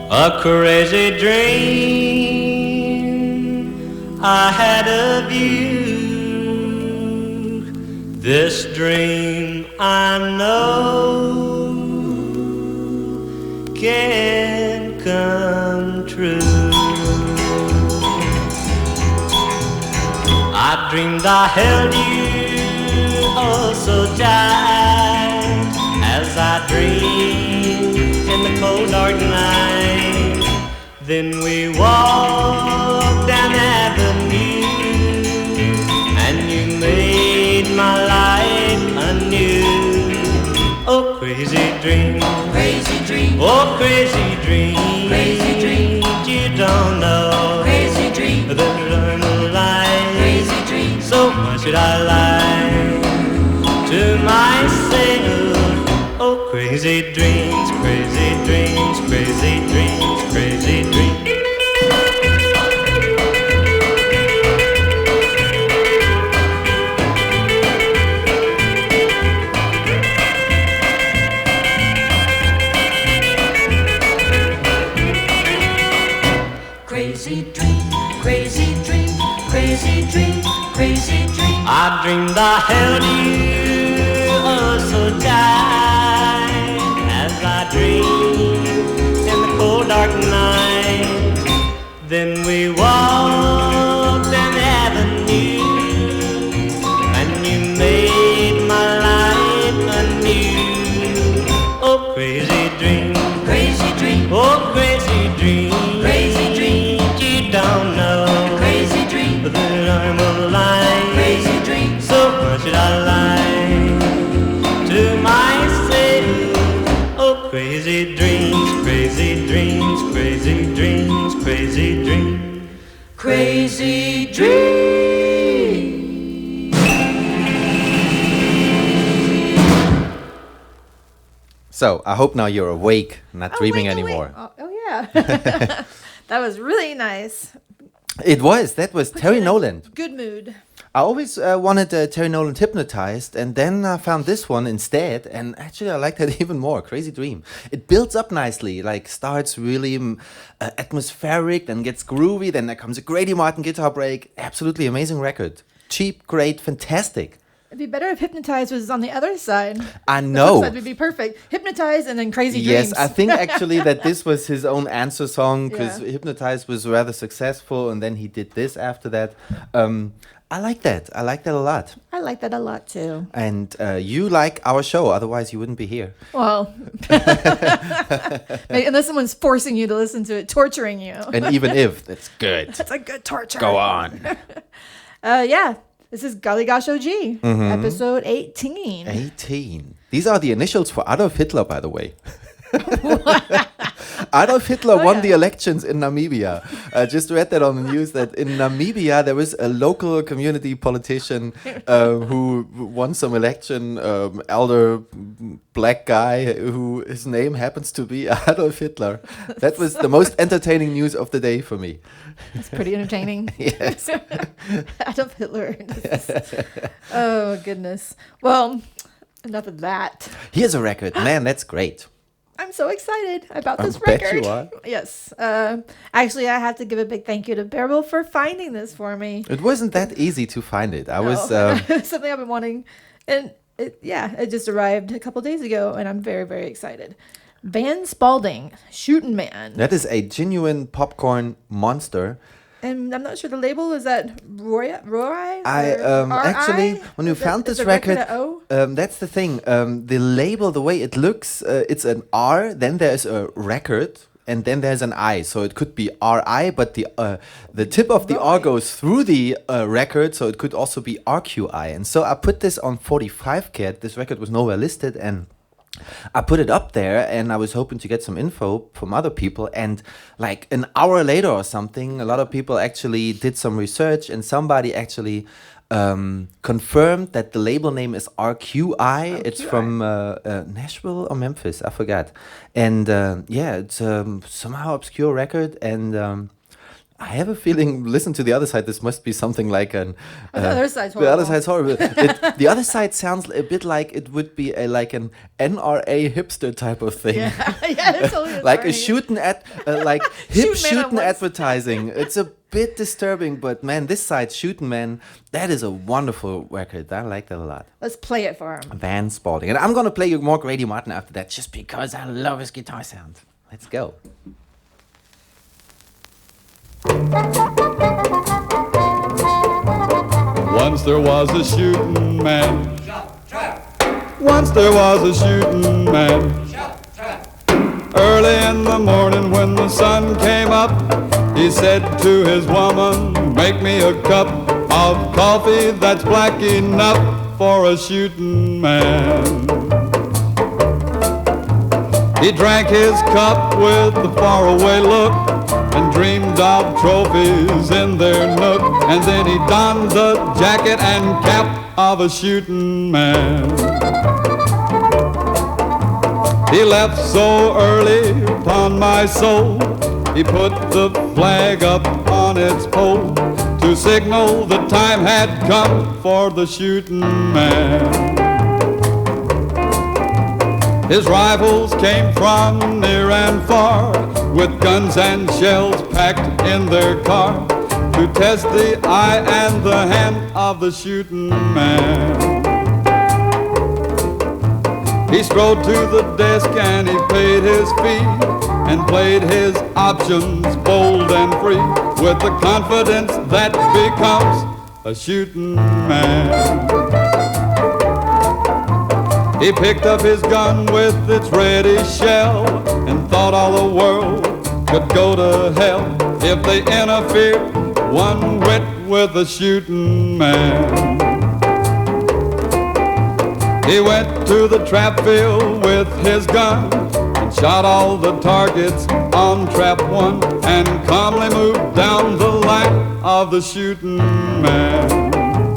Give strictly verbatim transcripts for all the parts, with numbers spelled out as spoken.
A crazy dream I had of you. This dream I know can come true. I dreamed I held you oh so tight, as I dreamed in the cold dark night. Then we walked down the avenue, and you made my life anew. Oh crazy dream, Crazy dream, oh crazy dream, Crazy dream. you don't know crazy dream, that I'm alive. crazy dream, So why should I lie to myself? Oh crazy dreams, crazy dreams, crazy dreams, crazy dreams. crazy dream, crazy dream, crazy dream, crazy dream. I dreamed I held you oh so tight, as I dreamed in the cold dark night. Then we walked down the avenue, and you made my life anew. Oh crazy dream, Crazy dream, oh crazy dream, Crazy dream. you don't know crazy dream, that I'm alive. crazy dream, So why should I lie to myself? Oh crazy dreams, crazy dreams, crazy dreams, crazy dreams. crazy dream. So I hope now you're awake, not dreaming wait, oh, wait. anymore. Oh, oh, yeah. That was really nice. It was. That was Terry in a Nolan. Good mood. I always uh, wanted uh, Terry Nolan Hypnotized, and then I found this one instead, and actually I like that even more. Crazy Dream. It builds up nicely, like starts really um, uh, atmospheric, then gets groovy, then there comes a Grady Martin guitar break. Absolutely amazing record. Cheap, great, fantastic. It'd be better if Hypnotize was on the other side. I The know. flip side would be perfect. Hypnotize and then Crazy Yes, Dreams. I think actually that this was his own answer song, because Yeah. Hypnotize was rather successful, and then he did this after that. Um, I like that. I like that a lot. I like that a lot too. And uh, you like our show, otherwise you wouldn't be here. Well, maybe- unless someone's forcing you to listen to it, torturing you. And even if, that's good. That's a good torture. Go on. Uh, yeah, this is Golly Gosh O G, Mm-hmm. episode eighteen. eighteen. These are the initials for Adolf Hitler, by the way. Adolf Hitler Oh, won yeah. the elections in Namibia. I just read that on the news that in Namibia there was a local community politician uh, who won some election, um, elder black guy who his name happens to be Adolf Hitler. That was the most entertaining news of the day for me. It's pretty entertaining. Yes. Adolf Hitler. This is- oh, goodness. Well, enough of that. Here's a record. Man, that's great. I'm so excited about I this bet record. you are. Yes. Uh, actually, I have to give a big thank you to Bearable for finding this for me. It wasn't that easy to find it. I was... No. Um, Something I've been wanting. And it, yeah, it just arrived a couple days ago, and I'm very, very excited. Van Spalding, Shootin' Man. That is a genuine popcorn monster. And I'm not sure the label, is that Roy? Roy I or um, R I? actually, when we Is that- found is this the record record, a O? um, that's the thing. Um, the label, the way it looks, uh, it's an R. Then there's a record, and then there's an I. So it could be R I, but the uh, the tip of the R Right. goes through the uh, record, so it could also be R Q I. And so I put this on forty-five cat. This record was nowhere listed, and I put it up there, and I was hoping to get some info from other people. And like an hour later or something, a lot of people actually did some research, and somebody actually um, confirmed that the label name is R Q I. It's R Q I. from uh, uh, Nashville or Memphis, I forgot. And uh, yeah, it's um, somehow obscure record, and um, I have a feeling, listen to the other side, this must be something like an... Oh, the other side's The other horrible. side's horrible. It, the other side sounds a bit like it would be a like an N R A hipster type of thing. Yeah, yeah, that's totally Like a sorry. shooting at, uh, like hip Shoot man at shooting once. advertising. It's a bit disturbing, but man, this side, Shooting Man, that is a wonderful record. I like that a lot. Let's play it for him. Van Spalding. And I'm going to play you more Grady Martin after that just because I love his guitar sound. Let's go. Once there was a shooting man. Once there was a shooting man. Early in the morning when the sun came up, he said to his woman, make me a cup of coffee that's black enough for a shooting man. He drank his cup with a faraway look and dreamed of trophies in their nook. And then he donned the jacket and cap of a shooting man. He left so early, upon my soul, he put the flag up on its pole to signal the time had come for the shooting man. His rivals came from near and far with guns and shells packed in their car to test the eye and the hand of the shooting man. He strode to the desk and he paid his fee and played his options bold and free with the confidence that becomes a shooting man. He picked up his gun with its ready shell and thought all the world could go to hell if they interfered one whit with a shooting man. He went to the trap field with his gun and shot all the targets on trap one and calmly moved down the line of the shooting man.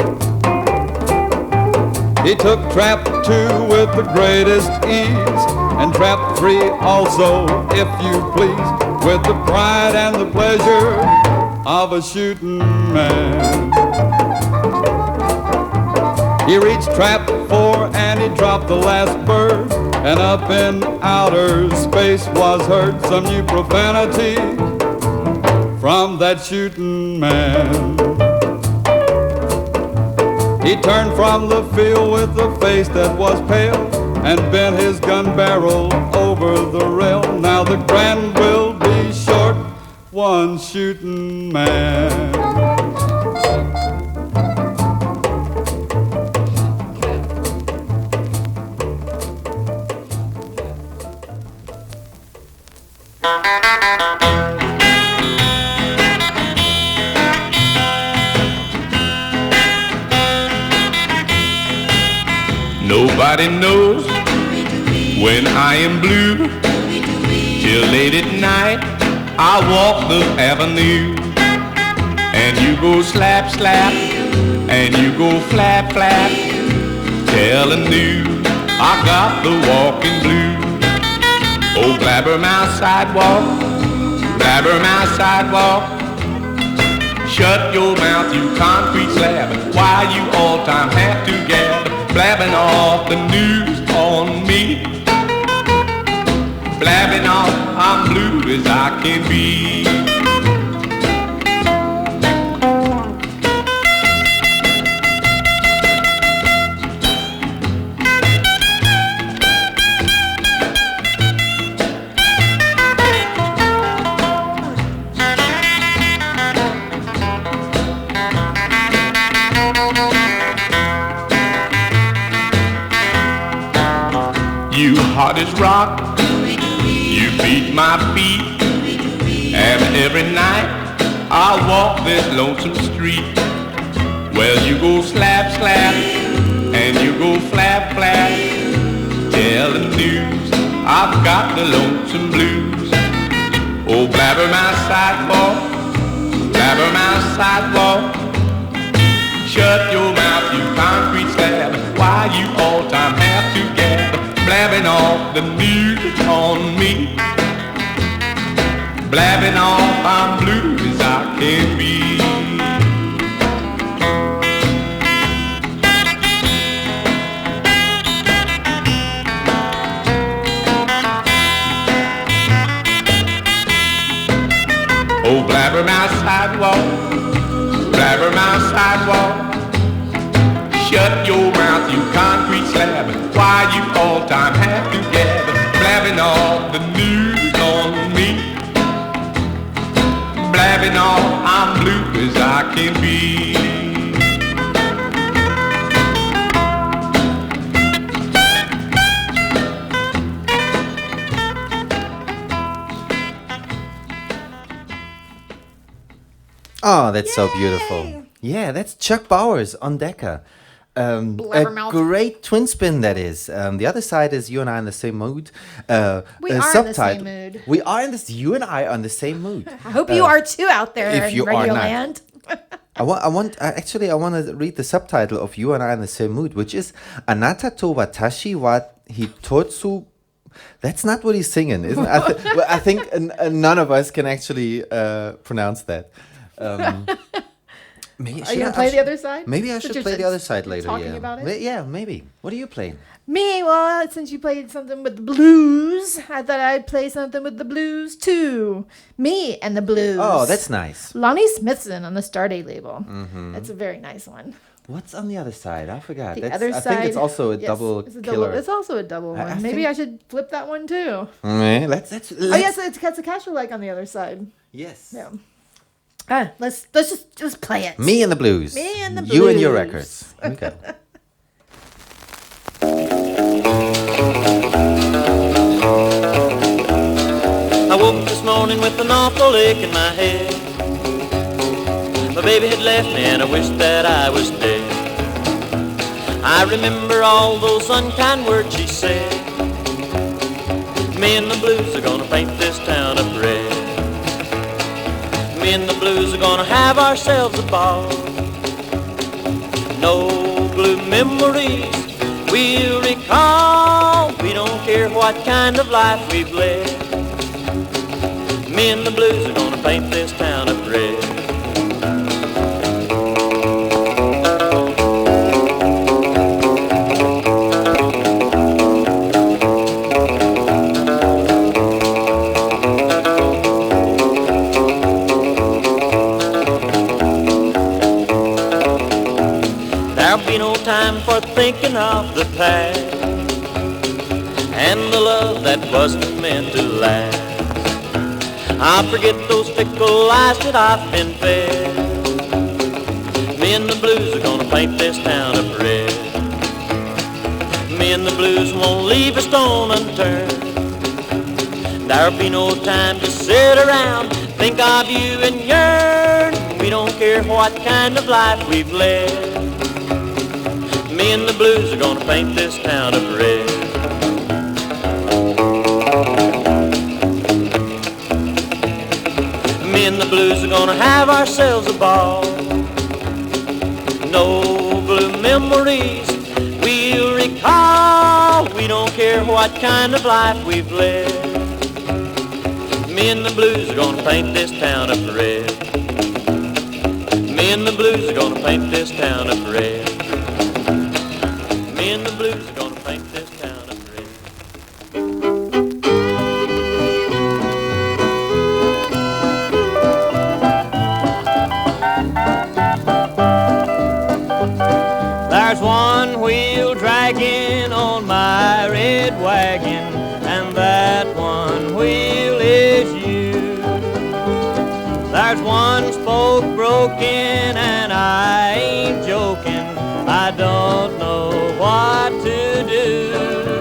He took trap two with the greatest ease and trap three also, if you please, with the pride and the pleasure of a shooting man. He reached trap four and he dropped the last bird, and up in outer space was heard some new profanity from that shooting man. He turned from the field with a face that was pale and bent his gun barrel over the rail. Now the grand will be short, one shooting man. Nobody knows when I am blue. Till late at night I walk the avenue, and you go slap slap and you go flap flap, telling news I got the walking blues. Oh, blabbermouth sidewalk, blabbermouth sidewalk, shut your mouth, you concrete slab. Why you all time have to gab, blabbing off the news on me, blabbing off I'm blue as I can be. You hot as rock, you beat my feet, and every night I walk this lonesome street. Well, you go slap slap and you go flap flap, telling news I've got the lonesome blues. Oh, blabbermouth sidewalk, blabbermouth sidewalk, shut your mouth, you concrete slab. Why you all time have to gather, blabbing off the news on me, blabbing off I'm blue as I can Blabbermouth sidewalk, blabbermouth sidewalk. Shut your mouth, you concrete slab. Why you all time have to gather, blabbing all the news on me. Blabbing all I'm blue as I can be. Oh, that's so beautiful. Yeah, that's Chuck Bowers on Decca. Um, a Blabbermouth. great twin spin that is. Um, the other side is You and I in the Same mood. Uh, We uh, are in the same subtitle- mood. We are in this. You and I are in the same mood. I hope you are too out there if in you are Radio not. Land. I want. I want. Uh, actually, I want to read the subtitle of You and I in the Same mood, which is Anata to watashi wa hitotsu. That's not what he's singing, isn't it? I, th- well, I think n- uh, none of us can actually uh, pronounce that. Um, maybe, Are should you I- gonna play I the other side? Maybe I Since should you're play the s- other side later. talking yeah. about it? Ma- Yeah, maybe. What are you playing? Me, well, since you played something with the blues, I thought I'd play something with the blues too. Me and the blues. Oh, that's nice. Lonnie Smithson on the Stardate label. Mm-hmm. That's a very nice one. What's on the other side? I forgot. The That's, other I side. think it's also a yes, double it's a killer. Double, it's also a double I- one. I Maybe think- I should flip that one too. Mm, let's, let's, Oh let's- yes, it's, it's a casual like on the other side. Yes. Yeah. Ah, let's let's just just play it. Me and the blues. Me and the You and your blues. records. Here we go. I woke up this morning with an awful ache in my head. My baby had left me and I wished that I was dead. I remember all those unkind words she said. Me and the blues are gonna paint this town of red. Me and the blues are gonna have ourselves a ball. No blue memories we'll recall. We don't care what kind of life we've led. Me and the blues are gonna paint this town of red. There'll be no time for thinking of the past and the love that wasn't meant to last. I'll forget those fickle lies that I've been fed. Me and the blues are gonna paint this town of red. Me and the blues won't leave a stone unturned. There'll be no time to sit around, think of you and yearn. We don't care what kind of life we've led. Me and the blues are gonna paint this town of red. Me and the blues are gonna have ourselves a ball. No blue memories we'll recall. We don't care what kind of life we've led. Me and the blues are gonna paint this town of red. Me and the blues are gonna paint this town of red. Me and the blues are gonna paint this town of red. There's one wheel dragging on my red wagon, and that one wheel is you. There's one spoke broken, and I ain't joking. I don't know what to do.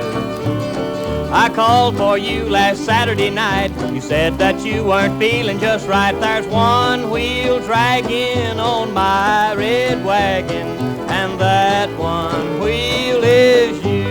I called for you last Saturday night. You said that you weren't feeling just right. There's one wheel dragging on my red wagon, and that one wheel is you.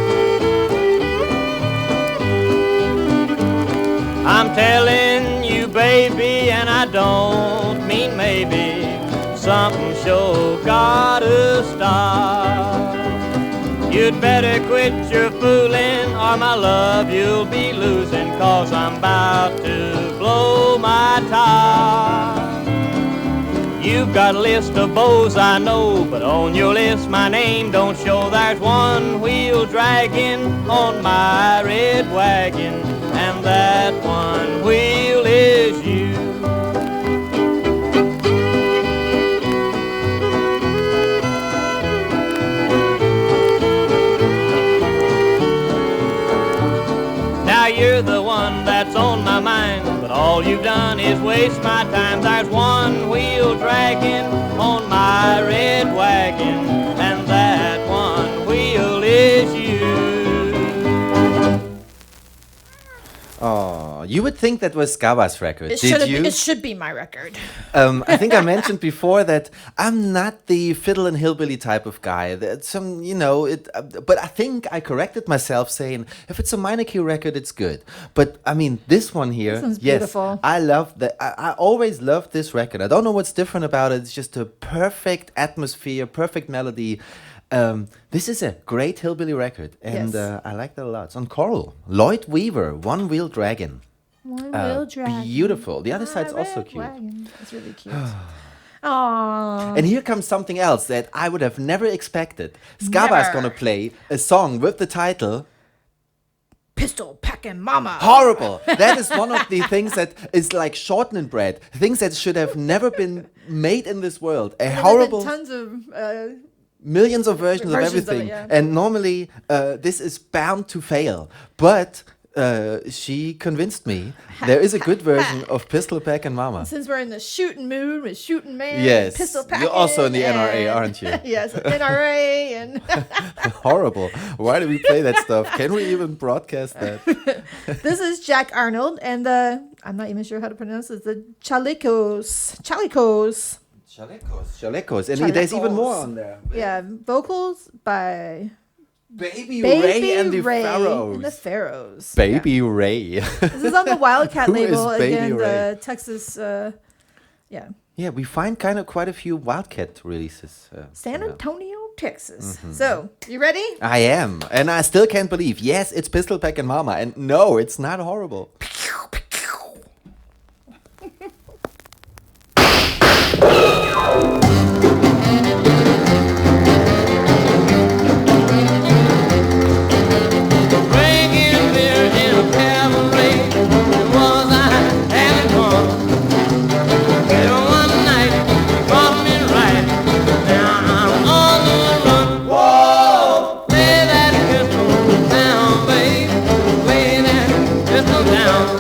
I'm telling you, baby, and I don't mean maybe. Something sure gotta stop. You'd better quit your fooling, or my love you'll be losing, 'cause I'm about to blow my top. You've got a list of beaux I know, but on your list my name don't show. There's one wheel dragging on my red wagon, and that one wheel is you. Now you're the one that's on my mind, but all you've done is waste my time. There's one wheel dragging on my red wagon, and that one wheel is you. Oh, you would think that was Gabba's record. It Did should you? it should be my record. Um, I think I mentioned before that I'm not the fiddle and hillbilly type of guy. That's some, you know, it. Uh, but I think I corrected myself, saying if it's a minor key record, it's good. But I mean, this one here, This one's yes, beautiful. I love that. I, I always loved this record. I don't know what's different about it. It's just a perfect atmosphere, perfect melody. Um, this is a great hillbilly record, and Yes. uh, I like that a lot. It's on Coral. Lloyd Weaver, One Wheel Dragon. One Uh, wheel dragon. beautiful. The other side's My also red cute. wagon. It's really cute. Aww. And here comes something else that I would have never expected. Skabba's Never. gonna play a song with the title Pistol packing mama. Horrible. That is one of the things that is like shortening bread. Things that should have never been made in this world. A There have been horrible tons of uh, millions of versions, Versions of of it, everything. yeah. And normally uh, this is bound to fail. But uh, she convinced me there is a good version of Pistol Pack and Mama. since we're in the shooting mood with shooting man. Yes. Pistol You're packing. also in the N R A, and- aren't you? yes, N R A and Horrible. Why do we play that stuff? Can we even broadcast that? this is Jack Arnold and the I'm not even sure how to pronounce it. The Chalicos. Chalicos. Chalecos. Chalecos. And there's even more Chalecos. on there. Yeah, vocals by Baby, Baby Ray and the Ray Pharaohs. and the Pharaohs. Baby Ray. Yeah. This is on the Wildcat Who label is Baby again, Ray? the Texas. Uh, yeah, Yeah, we find kind of quite a few Wildcat releases. Uh, San yeah. Antonio, Texas. Mm-hmm. So, you ready? I am. And I still can't believe. Yes, it's Pistol Pack and Mama. And no, it's not horrible. Drinking beer in a cabaret, it was I having fun. Then one night, you caught me right. Now I'm on the run. Whoa, lay that pistol down, babe. Lay that pistol down.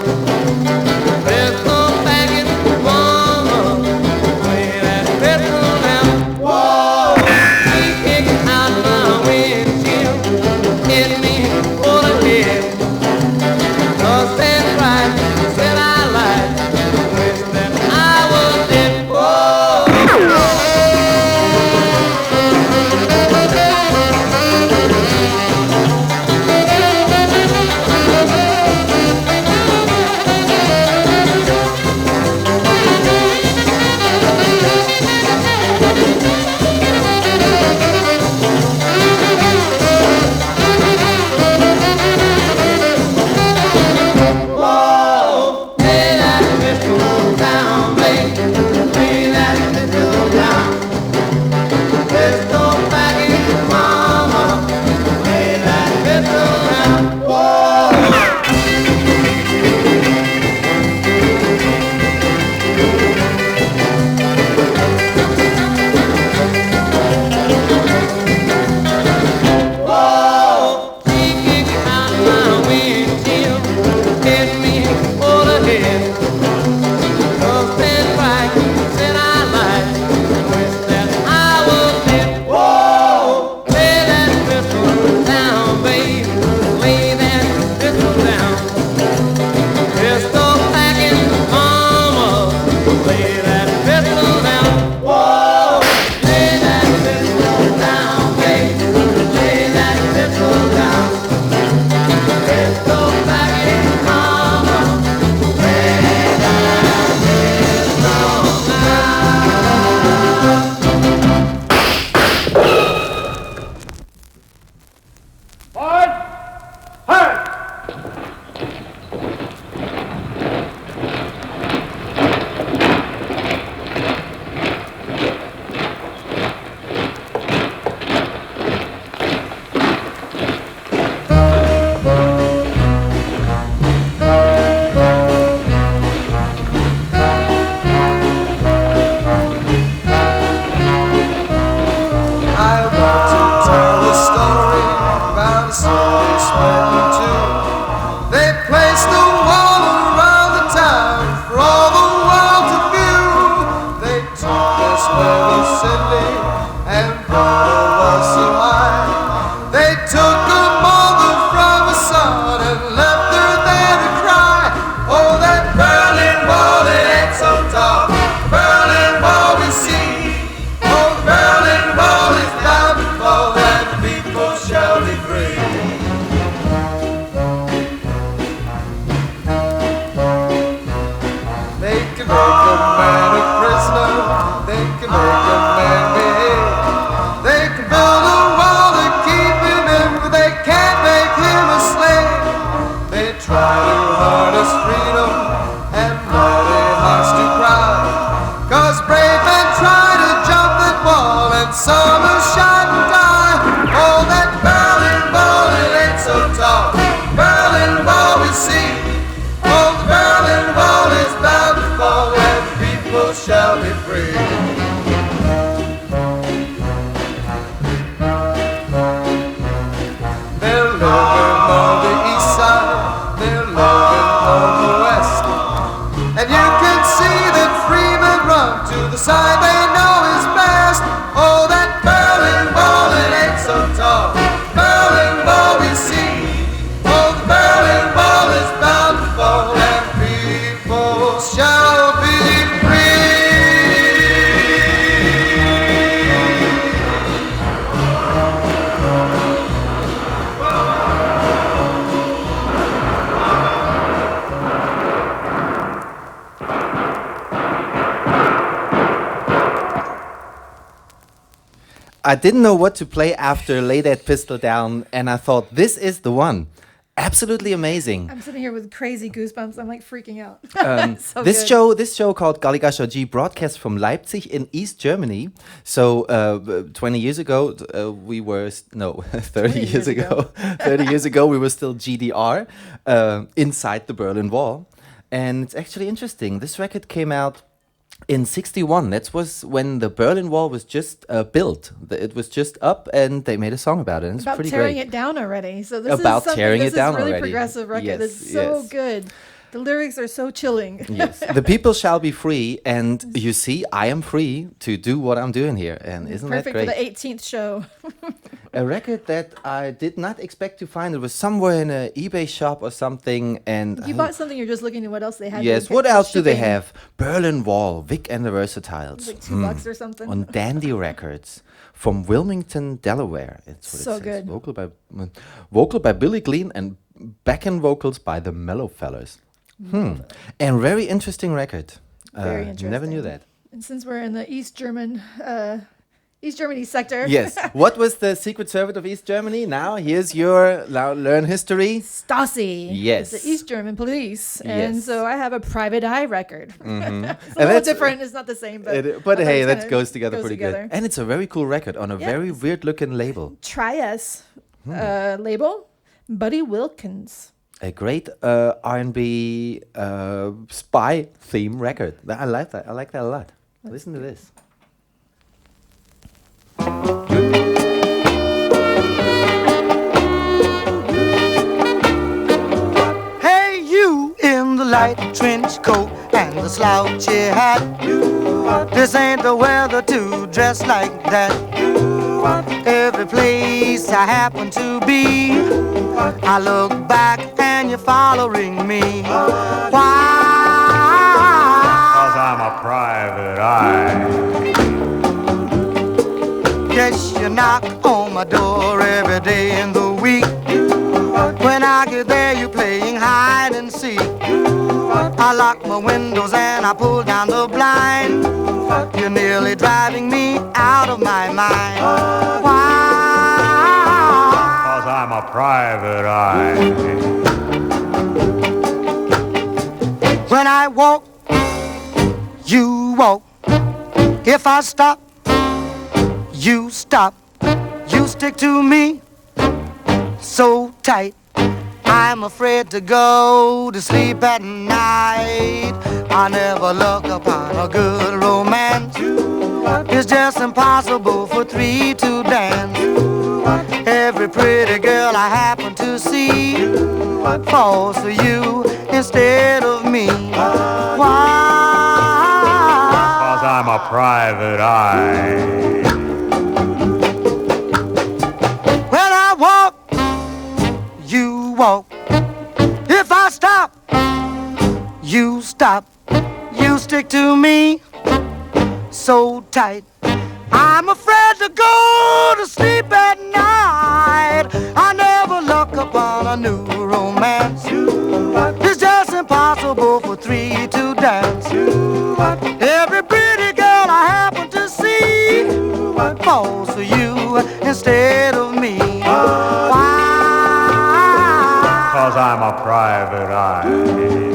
try to harness freedom and bloody hearts to cry. Cause brave men try to jump that wall and some are shot and die. Oh, that Berlin Wall, it ain't so tall. Berlin Wall we see. Oh, the Berlin Wall is bound to fall and people shall be free. They're living on the east side, they're living on the west. And you can see that free men run to the side they know is best. Oh, that Berlin Wall, it ain't so tall. Berlin Wall we see. Oh, the Berlin Wall is bound to fall and people shall be free. I didn't know what to play after Lay That Pistol Down, and I thought, this is the one. Absolutely amazing. I'm sitting here with crazy goosebumps. I'm like freaking out. Um, So this good. show, this show called Galligascher G, broadcast from Leipzig in East Germany. So uh, twenty years ago, uh, we were s- no thirty years, years ago. thirty years ago, we were still G D R uh, inside the Berlin Wall, and it's actually interesting. This record came out in sixty-one. That was when the Berlin Wall was just uh, built. The- It was just up, and they made a song about it. And it's About pretty tearing great. it down already. So this About is something, tearing this it down is really already. progressive record. Yes, It's so yes. good. The lyrics are so chilling. Yes, the people shall be free, and you see, I am free to do what I'm doing here, and isn't that Perfect great? for the eighteenth show. A record that I did not expect to find. It was somewhere in an eBay shop or something, and You I- bought something, you're just looking at what else they had. yes. to What get else do they shipping. have? Berlin Wall, Vic and the Versatiles, Like two bucks or something. on Dandy Records from Wilmington, Delaware. It's what So it says. good. Vocal by mm, vocal by Billy Glean and backing vocals by the Mellow Fellas. Hmm. And very interesting record. Very uh, interesting. Never knew that. And since we're in the East German, uh, East Germany sector. Yes. What was the Secret Service of East Germany? Now here's your now learn history. Stasi. Yes. It's the East German police. And Yes. so I have a private eye record. it's a And little that's- different. It's not the same, but, It- I but thought hey, it's that kinda goes together goes pretty together. good. And it's a very cool record on a Yeah, very it's- weird looking label. Try Us Hmm. uh, label, Buddy Wilkins. A great uh, R and B uh, spy theme record. Th- I like that. I like that a lot. Listen to this. Hey, you in the light trench coat and the slouchy hat. This ain't the weather to dress like that. Every place I happen to be, I look back and you're following me. Why? Cause I'm a private eye. Yes, you knock on my door every day in the week. When I get there, you're playing hide and seek. I lock my windows and I pull down the blind. You're nearly driving me out of my mind. Why? Cause I'm a private eye. When I walk, you walk. If I stop, you stop. You stick to me so tight. I'm afraid to go to sleep at night. I never look upon a good romance. It's just impossible for three to dance. Every pretty girl I happen to see falls for you instead of me. Why? Cause I'm a private eye. When I walk, you walk. If I stop, you stop. You stick to me so tight. I'm afraid to go to sleep at night. I never look upon a new romance. It's just impossible for three to dance. Every pretty girl I happen to see falls for you instead of me. Why? Cause I'm a private private eye.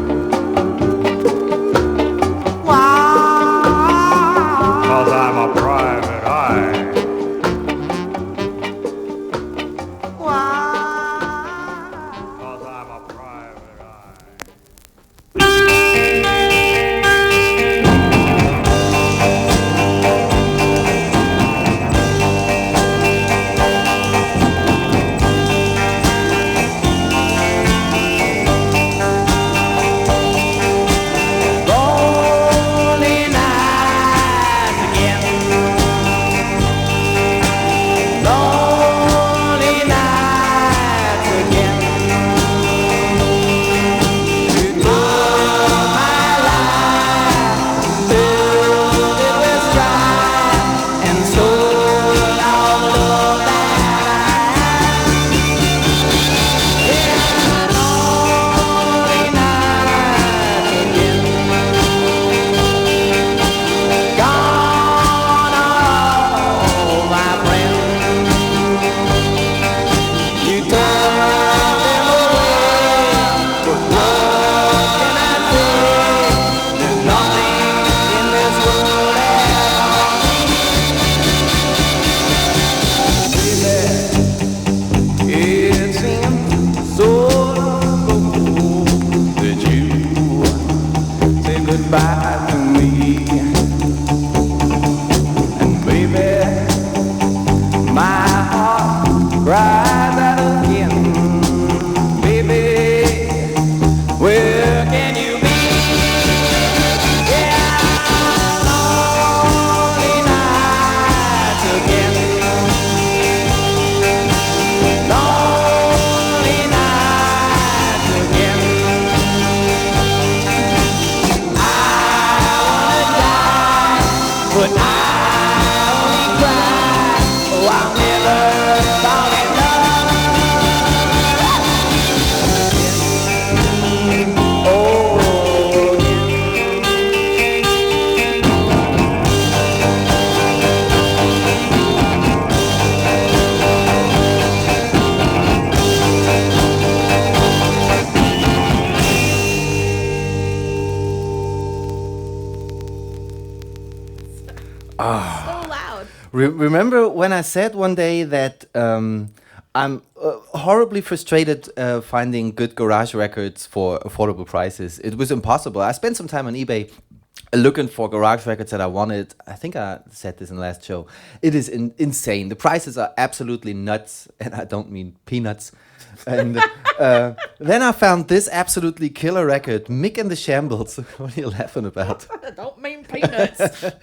Cause I'm a private eye. Cause I'm a private eye. Lonely nights again. Lonely nights again. You took my life, filled it with strife, and sold all the love that I had. Yeah, lonely nights again. Gone are all my friends. You took them away, but what can I say? There's nothing in this world at all. Baby, it seems so long ago that you said goodbye to me. And baby, my heart cries out again. Baby, where can you be? Yeah, lonely nights again. Lonely nights again. I wanna die, but I only cry. Oh, I'll never fall in love again. Oh, again. So loud. Re- remember when I said one day that um, I'm uh, horribly frustrated uh, finding good garage records for affordable prices? It was impossible. I spent some time on eBay looking for garage records that I wanted. I think I said this in the last show. It is in- insane. The prices are absolutely nuts, and I don't mean peanuts. And uh, then I found this absolutely killer record, Mick and the Shambles. What are you laughing about? I don't mean peanuts.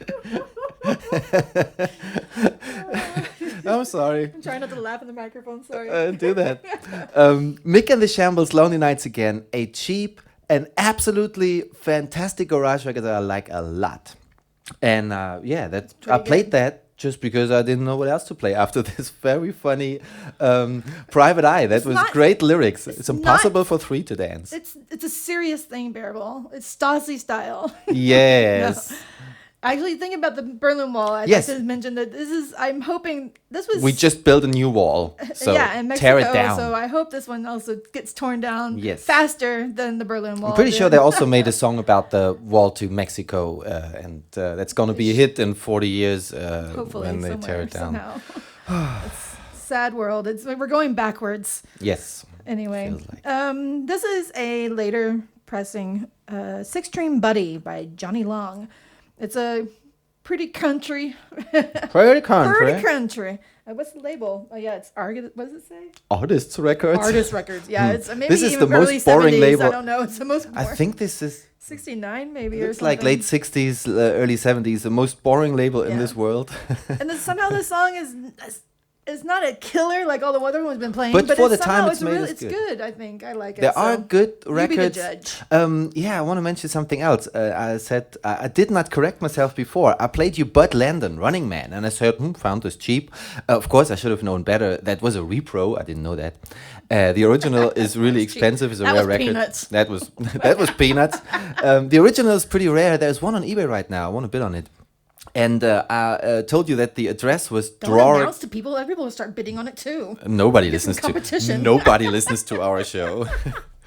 I'm sorry. I'm trying not to laugh in the microphone. Sorry. Uh, do that. Um, Mick and the Shambles, Lonely Nights Again, a cheap and absolutely fantastic garage record that I like a lot. And uh, yeah, that I Pretty played good. that just because I didn't know what else to play after this very funny um, Private Eye. That It's was not- great lyrics. It's, it's impossible not- for three to dance. It's it's a serious thing, Bearable. It's Stasi style. Yes. Actually, thinking about the Berlin Wall, I'd Yes. like to mention that this is. I'm hoping this was. We just built a new wall. So yeah, in Mexico. tear it down. So I hope this one also gets torn down Yes. faster than the Berlin Wall. I'm pretty sure did. they also made a song about the wall to Mexico, uh, and uh, that's going to be a hit in forty years uh, Hopefully, when they somewhere, tear it down. somehow. It's a sad world. It's we're going backwards. Yes. Anyway, Feels like. um, this is a later pressing, uh, Six String Buddy by Johnny Long. It's a pretty country, Pretty country. pretty country. Uh, what's the label? Oh yeah, it's Arg. What does it say? Artists Records. Artist Records. Yeah, it's uh, maybe This is even the most early boring seventies. I label. don't know. It's the most. I Boring. think this is sixty-nine maybe or looks something. like late sixties, uh, early seventies, the most boring label in Yeah. this world. And then somehow the song is. is it's not a killer like all the other ones been playing, But but, for it's the time somehow it's it's made really us it's good. good. I think I like it. There are so good you records. be the judge. Um, yeah, I want to mention something else. Uh, I said uh, I did not correct myself before. I played you Bud Landon, Running Man, and I said, hmm, found this cheap. Uh, of course, I should have known better. That was a repro. I didn't know that. Uh, the original is really cheap. expensive. It's a That rare was record. peanuts. That was that was peanuts. Um, the original is pretty rare. There's one on eBay right now. I want to bid on it. And uh, I uh, told you that the address was Don't drawer. announce to people. Everyone will start bidding on it too. Nobody Get some listens to competition. nobody listens to our show.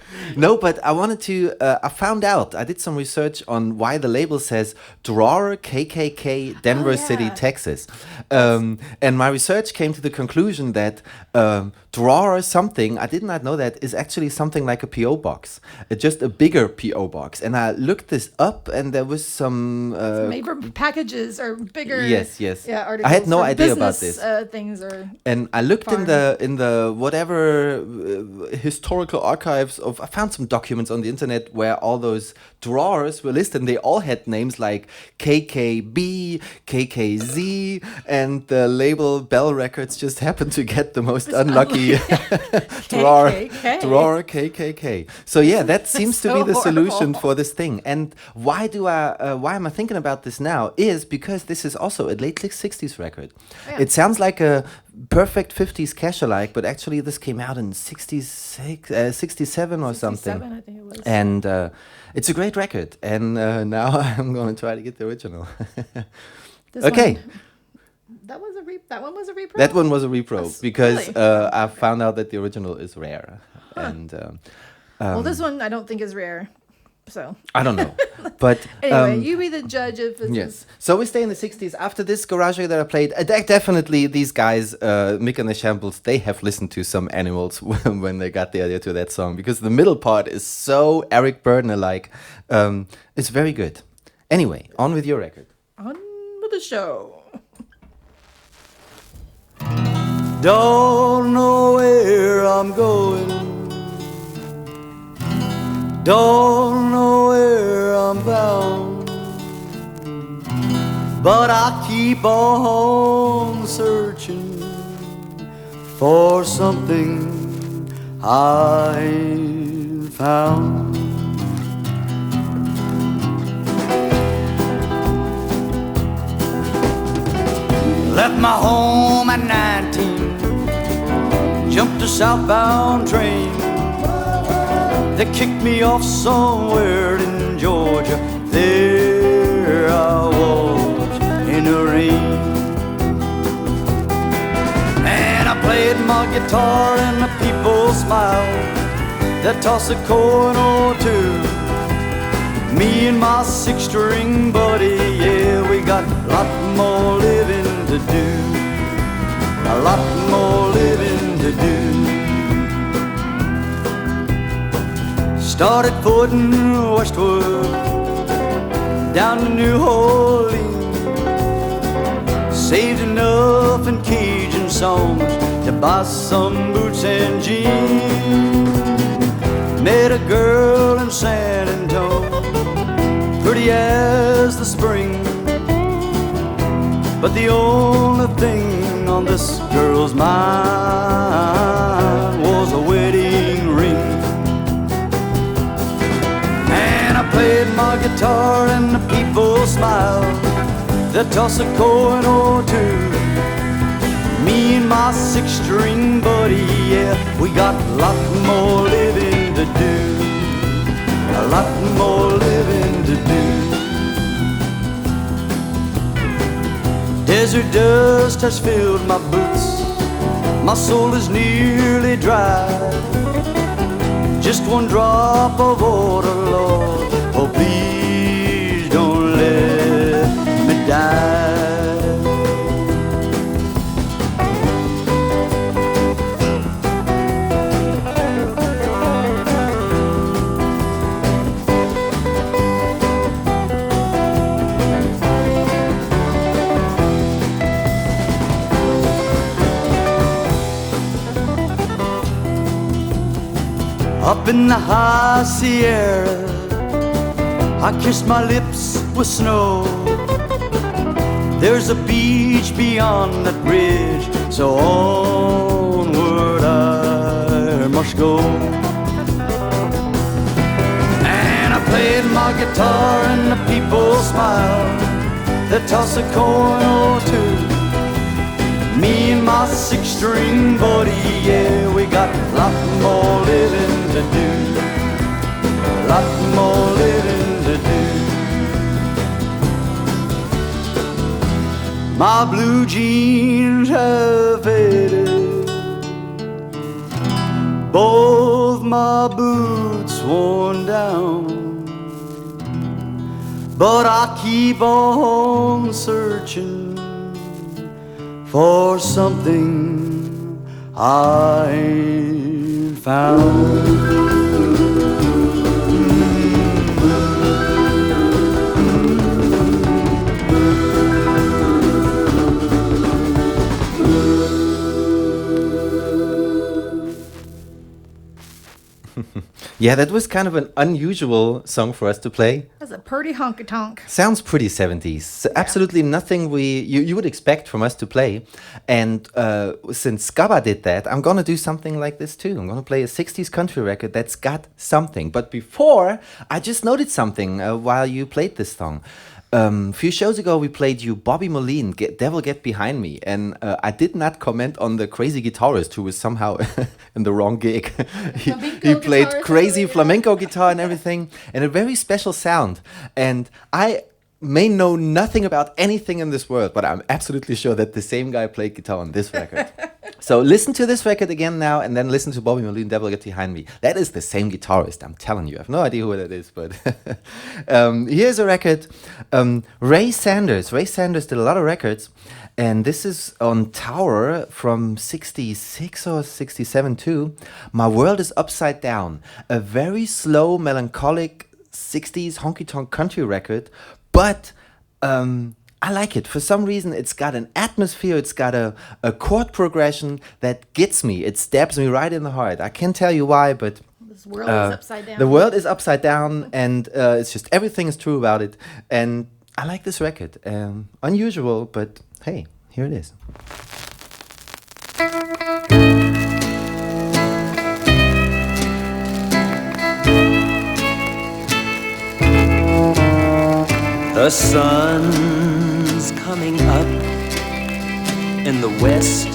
No, but I wanted to. Uh, I found out. I did some research on why the label says Drawer K K K Denver Oh, yeah. City, Texas, um, and my research came to the conclusion that um, Drawer something I did not know that is actually something like a P O box, uh, just a bigger P O box. And I looked this up, and there was some. Uh, Maybe packages or bigger. Yes, yes. Yeah, I articles. had no for idea about business, this. Uh, things or. And I looked in Farm. the in the whatever uh, historical archives of. I found some documents on the internet where all those drawers were listed. And they all had names like K K B, K K Z, and the label Bell Records just happened to get the most unlucky drawer K K K. drawer K K K. So yeah, that seems to be so the solution horrible. for this thing. And why do I? Uh, why am I thinking about this now? Is because this is also a late sixties record. Yeah. It sounds like a perfect fifties cash-alike, but actually this came out in sixty-six, uh, sixty-seven or something. sixty-seven, I think it was. And uh, it's a great record. And uh, now I'm going to try to get the original. This okay. one- that was a re- that one was a repro. That one was a repro That's- because really? uh, I found out that the original is rare. And um, well, um, this one I don't think is rare. So I don't know. But anyway, um, you be the judge if this yes. is. So we stay in the sixties. After this garage that I played, uh, de- definitely these guys, uh, Mick and the Shambles, they have listened to some Animals when when they got the idea to that song, because the middle part is so Eric Burdner-like. Um, it's very good. Anyway, on with your record. On with the show. Don't know where I'm going. Don't know where I'm bound. But I keep on searching for something I found. Left my home at nineteen, jumped a southbound train. They kicked me off somewhere in Georgia. There I was in the rain. And I played my guitar and the people smiled. They tossed a coin or two. Me and my six-string buddy, yeah, we got a lot more living to do. A lot more living to do. Started footing westward down to New Orleans. Saved enough in Cajun songs to buy some boots and jeans. Met a girl in San Antonio, pretty as the spring. But the only thing on this girl's mind was a wedding ring. And I played my guitar and the people smiled. They tossed a coin or two. Me and my six-string buddy, yeah, we got a lot more living to do. A lot more living to do. Desert dust has filled my boots. My soul is nearly dry. Just one drop of water, Lord. Oh, please don't let me die. Up in the high Sierra, I kissed my lips with snow. There's a beach beyond that bridge, so onward I must go. And I played my guitar and the people smiled. They tossed a coin or two. Me and my six-string buddy, yeah, we got a lot more living to do. A lot more living to do. My blue jeans have faded. Both my boots worn down, but I keep on searching for something I ain't found. Yeah, that was kind of an unusual song for us to play. That's a pretty honky tonk. Sounds pretty seventies. So absolutely nothing we you, you would expect from us to play. And uh, since Scabba did that, I'm going to do something like this too. I'm going to play a sixties country record that's got something. But before, I just noticed something uh, while you played this song. Um, a few shows ago, we played you Bobby Moline, Get, Devil Get Behind Me. And uh, I did not comment on the crazy guitarist who was somehow in the wrong gig. he, he played crazy flamenco guitar and everything, and a very special sound. And I may know nothing about anything in this world, but I'm absolutely sure that the same guy played guitar on this record. So listen to this record again now, and then listen to Bobby Moline, Devil Get Behind Me. That is the same guitarist, I'm telling you. I have no idea who that is, but um, here's a record. Um, Ray Sanders. Ray Sanders did a lot of records, and this is on Tower from sixty-six or sixty-seven too. My World is Upside Down. A very slow, melancholic sixties honky-tonk country record, but um, I like it. For some reason, it's got an atmosphere, it's got a, a chord progression that gets me. It stabs me right in the heart. I can't tell you why, but... This world uh, is upside down. The world is upside down, and uh, it's just everything is true about it. And I like this record. Um, unusual, but hey, here it is. The sun's coming up in the west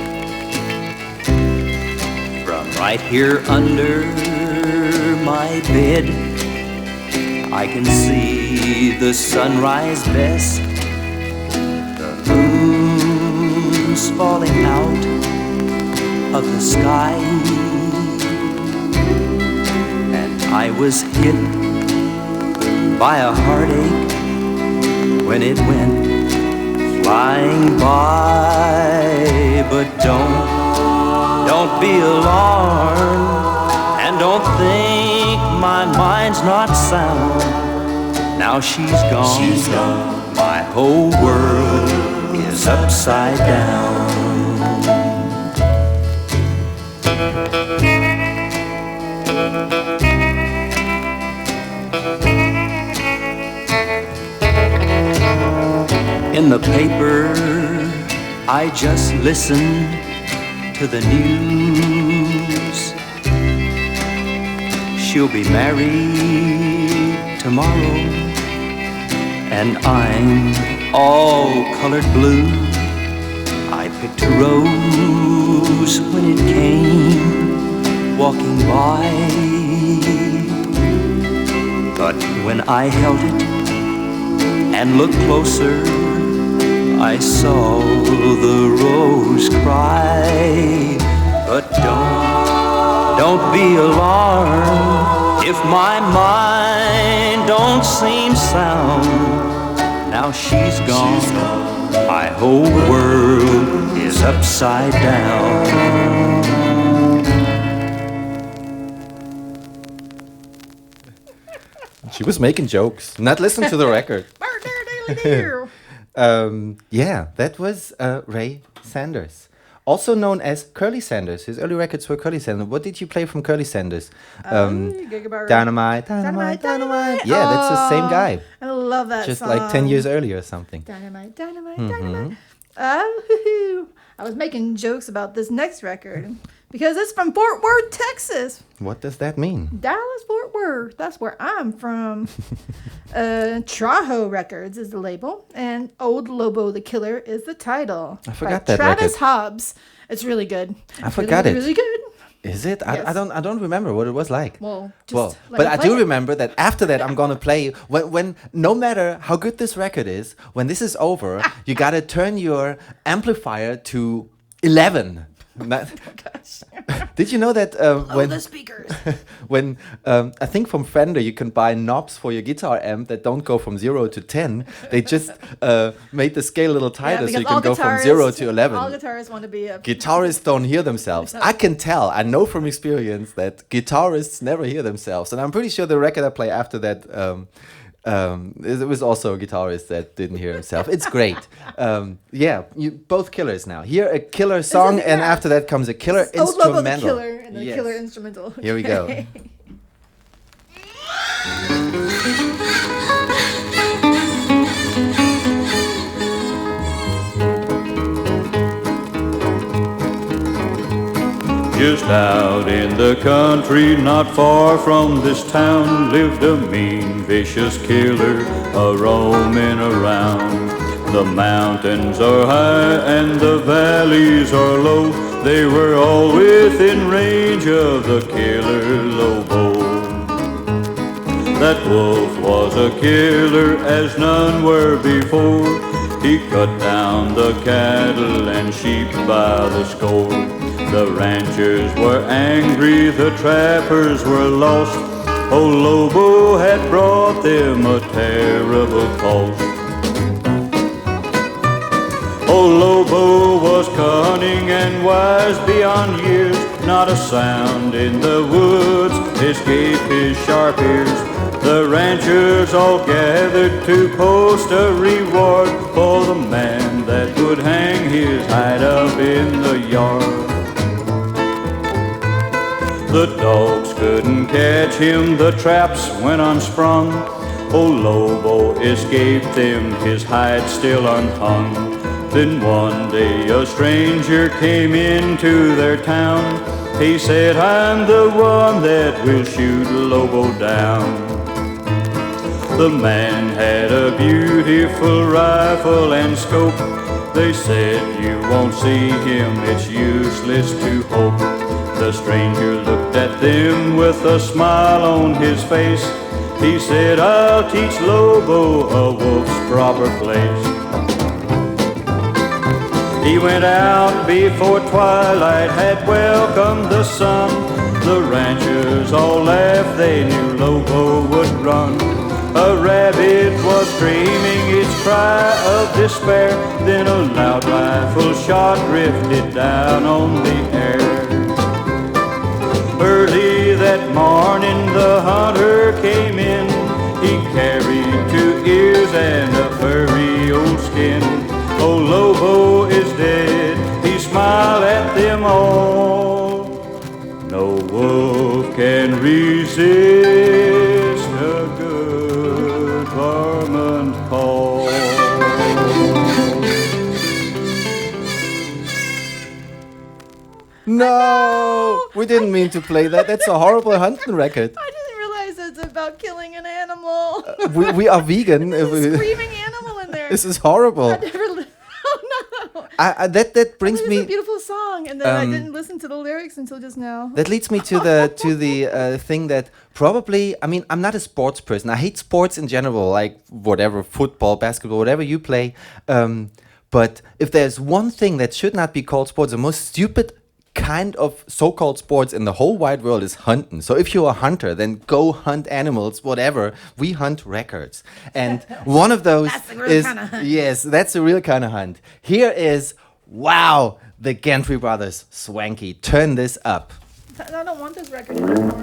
from right here under my bed. I can see the sunrise best. The moon's falling out of the sky, and I was hit by a heartache when it went flying by. But don't, don't be alarmed, and don't think my mind's not sound. Now she's gone, she's gone. My whole world is upside down. In the paper, I just listened to the news. She'll be married tomorrow, and I'm all colored blue. I picked a rose when it came walking by, but when I held it and looked closer, I saw the rose cry. But don't, don't be alarmed if my mind don't seem sound. Now she's gone, she's gone. My whole world is upside down. She was making jokes, not listen to the record. um, yeah, that was uh, Ray Sanders, also known as Curly Sanders. His early records were Curly Sanders. What did you play from Curly Sanders? Um, oh, dynamite, dynamite, dynamite, dynamite. Yeah, that's the same guy. I love that Just song. like ten years earlier or something. Dynamite, dynamite, Mhm. dynamite. Oh, I was making jokes about this next record because it's from Fort Worth, Texas. What does that mean? Dallas, Fort Worth. That's where I'm from. uh, Traho Records is the label, and Old Lobo the Killer is the title. I forgot by that Travis record. Hobbs. It's really good. I It's forgot really, it. Really good. Is it? I, Yes. I don't. I don't remember what it was like. Well, just well, let but me I play do it. remember that after that I'm gonna play when, when no matter how good this record is, when this is over, you gotta turn your amplifier to eleven Not- Did you know that uh, Oh, when the speakers. when um, I think from Fender you can buy knobs for your guitar amp that don't go from zero to ten. They just uh, made the scale a little tighter so you can go from zero to eleven. All guitarists want to be a Guitarists don't hear themselves. I can tell. I know from experience that guitarists never hear themselves, and I'm pretty sure the record I play after that. Um, Um, it was also a guitarist that didn't hear himself. It's great. Um, yeah, you both killers now. Here a killer song, and yeah. after that comes a killer Old Lobo the instrumental. killer and the Yes. killer instrumental. Here we go. Okay. Just out in the country, not far from this town, lived a mean, vicious killer, a roaming around. The mountains are high and the valleys are low. They were all within range of the killer Lobo. That wolf was a killer as none were before. He cut down the cattle and sheep by the score. The ranchers were angry, the trappers were lost. Old Lobo had brought them a terrible cost. Old Lobo was cunning and wise beyond years. Not a sound in the woods escaped his sharp ears. The ranchers all gathered to post a reward for the man that would hang his hide up in the yard. The dogs couldn't catch him, the traps went unsprung. Old Lobo escaped them, his hide still unhung. Then one day a stranger came into their town. He said, I'm the one that will shoot Lobo down. The man had a beautiful rifle and scope. They said, you won't see him, it's useless to hope. The stranger looked at them with a smile on his face. He said, I'll teach Lobo a wolf's proper place. He went out before twilight had welcomed the sun. The ranchers all laughed, they knew Lobo would run. A rabbit was screaming its cry of despair. Then a loud rifle shot drifted down on the air. Early that morning the hunter came in. He carried two ears and a furry old skin. Old Lobo is dead, he smiled at them all. No wolf can resist a good varmint call. No, we didn't mean to play that. That's a horrible hunting record. I didn't realize it's about killing an animal. We, we are vegan. There's a screaming animal in there. This is horrible. I never li- oh no. I, I, that that brings It's me. a beautiful song, and then I um, didn't listen to the lyrics until just now. That leads me to the to the uh, thing that probably, I mean, I'm not a sports person. I hate sports in general, like whatever, football, basketball, whatever you play. Um, but if there's one thing that should not be called sports, the most stupid kind of so-called sports in the whole wide world is hunting. So if you're a hunter, then go hunt animals, whatever. We hunt records. And one of those That's the real is, kinda hunt. yes, that's the real kind of hunt. Here is, wow, the Gentry Brothers, Swanky. Turn this up. I don't want this record anymore.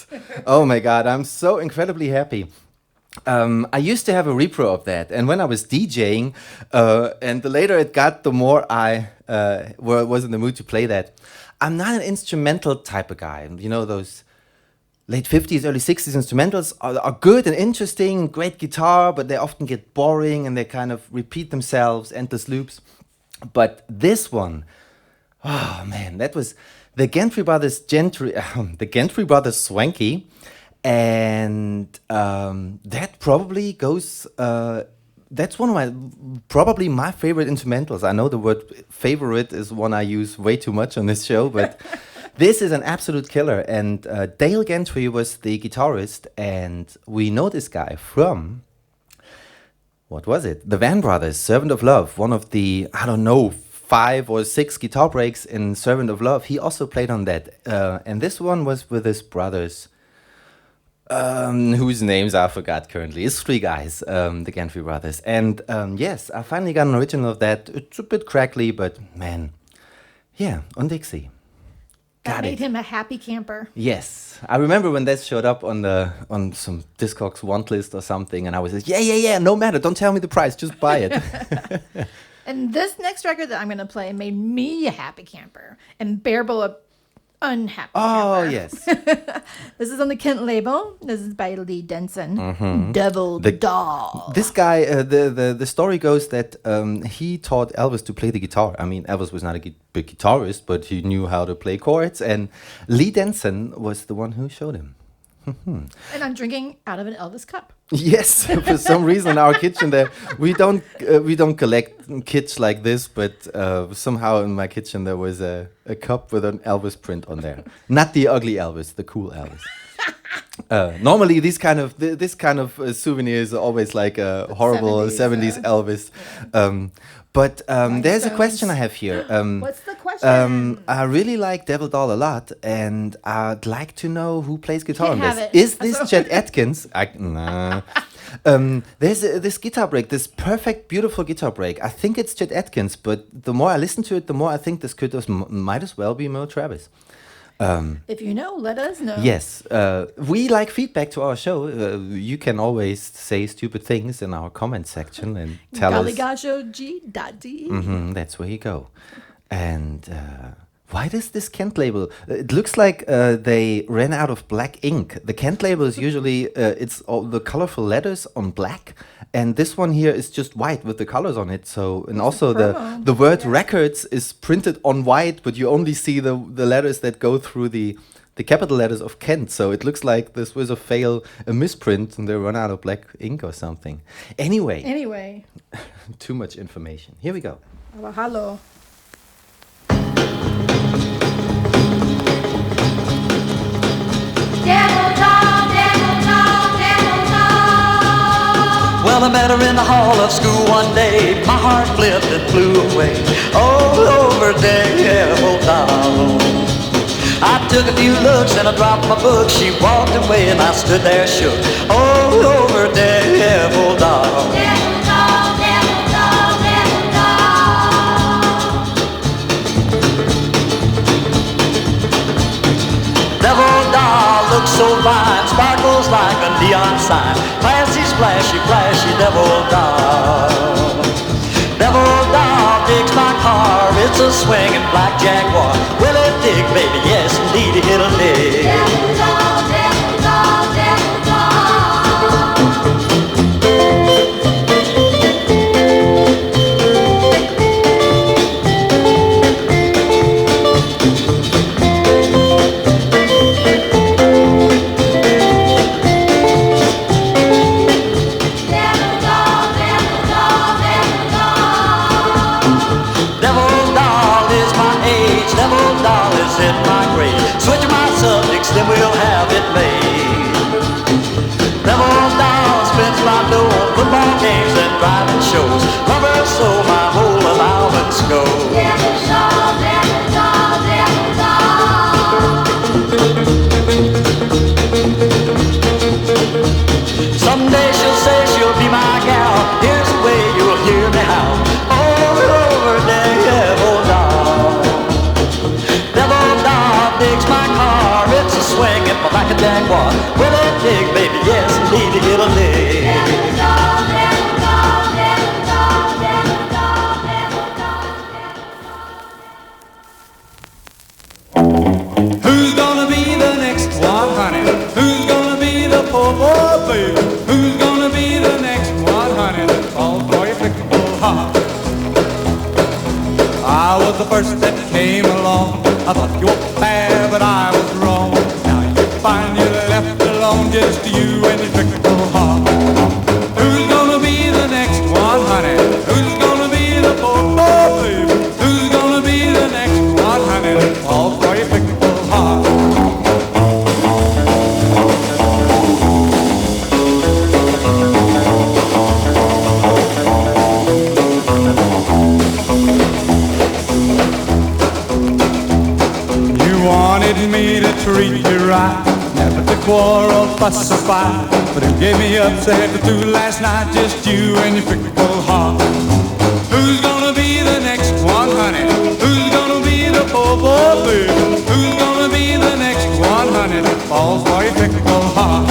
Yes. Oh my God, I'm so incredibly happy. Um, I used to have a repro of that, and when I was DJing, uh, and the later it got, the more I uh, were, was in the mood to play that. I'm not an instrumental type of guy. You know, those late fifties, early sixties instrumentals are, are good and interesting, great guitar, but they often get boring and they kind of repeat themselves, endless loops. But this one, oh man, that was the Gentry Brothers Gentry, um, the Gentry Brothers Swanky, and um, that probably goes. Uh, that's one of my probably my favorite instrumentals. I know the word favorite is one I use way too much on this show, but this is an absolute killer. And uh, Dale Gentry was the guitarist, and we know this guy from. What was it? The Van Brothers, Servant of Love, one of the, I don't know, five or six guitar breaks in Servant of Love. He also played on that. Uh, and this one was with his brothers, um, whose names I forgot currently. It's three guys, um, the Gentry Brothers. And um, yes, I finally got an original of that. It's a bit crackly, but man, yeah, on Dixie. That Got made it. him a happy camper. Yes, I remember when that showed up on the on some Discogs want list or something, and I was like, yeah, yeah, yeah, no matter, don't tell me the price, just buy it. And this next record that I'm going to play made me a happy camper and Bearable a unhappy Oh camper. yes, This is on the Kent label. This is by Lee Denson. Mhm. Devil The- Doll. this guy. Uh, the, the the story goes that um, he taught Elvis to play the guitar. I mean, Elvis was not a gu- big guitarist, but he knew how to play chords, and Lee Denson was the one who showed him. Mhm. And I'm drinking out of an Elvis cup. Yes, for some reason in our kitchen there we don't uh, we don't collect kits like this, but uh, somehow in my kitchen there was a, a cup with an Elvis print on there. Not the ugly Elvis, the cool Elvis. Uh, normally, these kind of th- this kind of uh, souvenirs are always like a horrible seventies, seventies uh, Elvis. Um, but um, there's a question I have here. Um, What's the question? um, I really like Devil Doll a lot, and I'd like to know who plays guitar Can't on have this. it. Is this Chet Atkins? I, nah. Um, there's a, this guitar break, this perfect, beautiful guitar break. I think it's Chet Atkins, but the more I listen to it, the more I think this could as, m- might as well be Merle Travis. Um, If you know, let us know. Yes, uh, we like feedback to our show. Uh, you can always say stupid things in our comment section and tell us. Galigasho G dot D. Mhm, that's where you go. And uh, why does this Kent label? It looks like uh, they ran out of black ink. The Kent label is usually uh, it's all the colorful letters on black, and this one here is just white with the colors on it. So and also the promo. the word records is printed on white, but you only see the the letters that go through the the capital letters of Kent. So it looks like this was a fail, a misprint, and they run out of black ink or something. Anyway, Anyway, too much information. Here we go. well, hello. Devil doll, devil doll, devil doll. Well, I met her in the hall of school one day. My heart flipped and flew away. All over Devil Doll. I took a few looks and I dropped my book. She walked away and I stood there shook. All over Devil Doll. Devil doll, devil doll, devil doll. Devil Doll looks so fine, sparkles like a neon sign. Classy, splashy, flashy Devil Doll. Devil Doll digs my car, it's a swinging black Jaguar. Will it dig, baby? Yes, indeed, it'll dig. Devil doll, devil doll, devil doll. Devil doll, devil doll, devil doll. Devil Doll is my age, Devil Doll is in my grade. Switch my subjects, then we'll have heart. Well, that jig, baby, yes, need to get a lick. Who's gonna be the next one, honey? Who's gonna be the poor boy, baby? Who's gonna be the next one, honey? That falls for your pickle heart. I was the first that came along. I thought you were bad, but I was wrong. Now you find you're left alone, just you and your pickle heart. Who's gonna be the next one, honey? Who's gonna be the poor boy, baby? Who's gonna be the next one, honey? That falls for your pickle heart. Wanted me to treat you right, never to quarrel, fuss or fight. But it gave me upset to do last night, just you and your fickle heart. Who's gonna be the next one, honey? Who's gonna be the poor boy, baby? Who's gonna be the next one, honey? That falls for your fickle heart.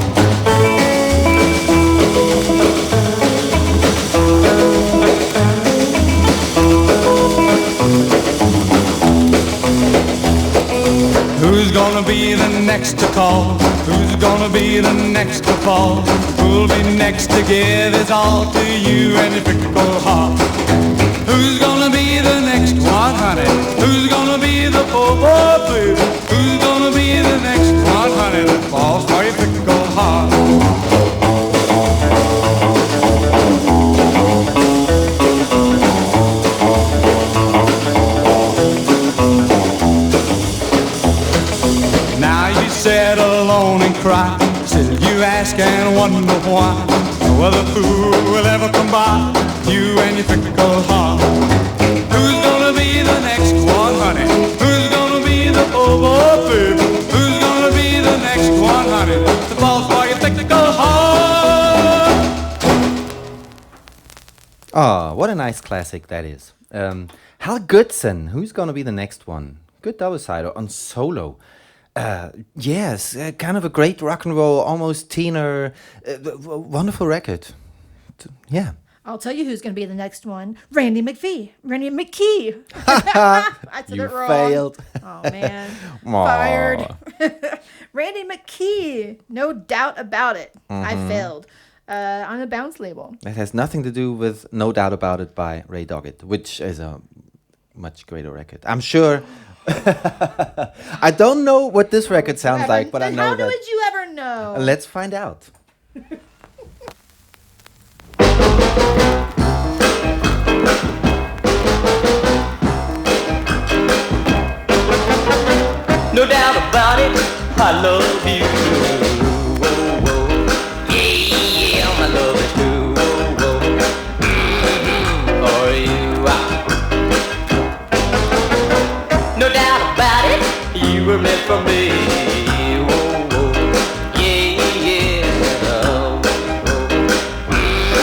Who's gonna be the next to call? Who's gonna be the next to fall? Who'll be next to give his all to you and your fickle heart? Who's gonna be the next one, honey? Who's gonna be the poor boy, baby? Who's gonna be the next one, honey? That falls for your fickle heart. Sat alone and cry, still you ask and wonder why. No other fool will ever come by you and your fickle heart. Who's gonna be the next one, honey? Who's gonna be the poor boy, baby? Who's gonna be the next one, honey? The falls for your fickle heart. Oh, what a nice classic that is. Um, Hal Goodson, who's gonna be the next one? Good double-sider on solo. Uh, yes, uh, kind of a great rock and roll, almost teener, uh, w- wonderful record. T- Yeah. I'll tell you who's going to be the next one. Randy McVie. Randy McKee. I said You it wrong. failed. Oh, man. Aw. Fired. Randy McKee. No doubt about it. I failed. Uh, on the Bounce label. That has nothing to do with No Doubt About It by Ray Doggett, which is a much greater record. I'm sure. I don't know what this record sounds like, but I Then know how that. would you ever know? Let's find out. No doubt about it, I love you. Oh, oh. Yeah, yeah, my love is true. Oh, oh. Mm-hmm. For you, I... No doubt about it, you were meant for me. Oh, oh. Yeah, yeah. Oh, oh.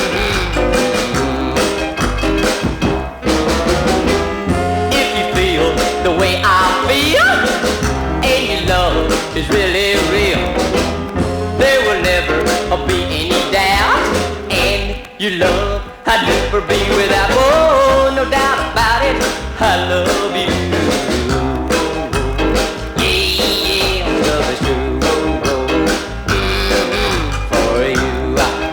Mm-hmm. If you feel the way I feel, love is really real. There will never be any doubt, and your love I'd never be without. Oh, no doubt about it, I love you. Yeah, yeah, love is true. Mm-hmm. For you, I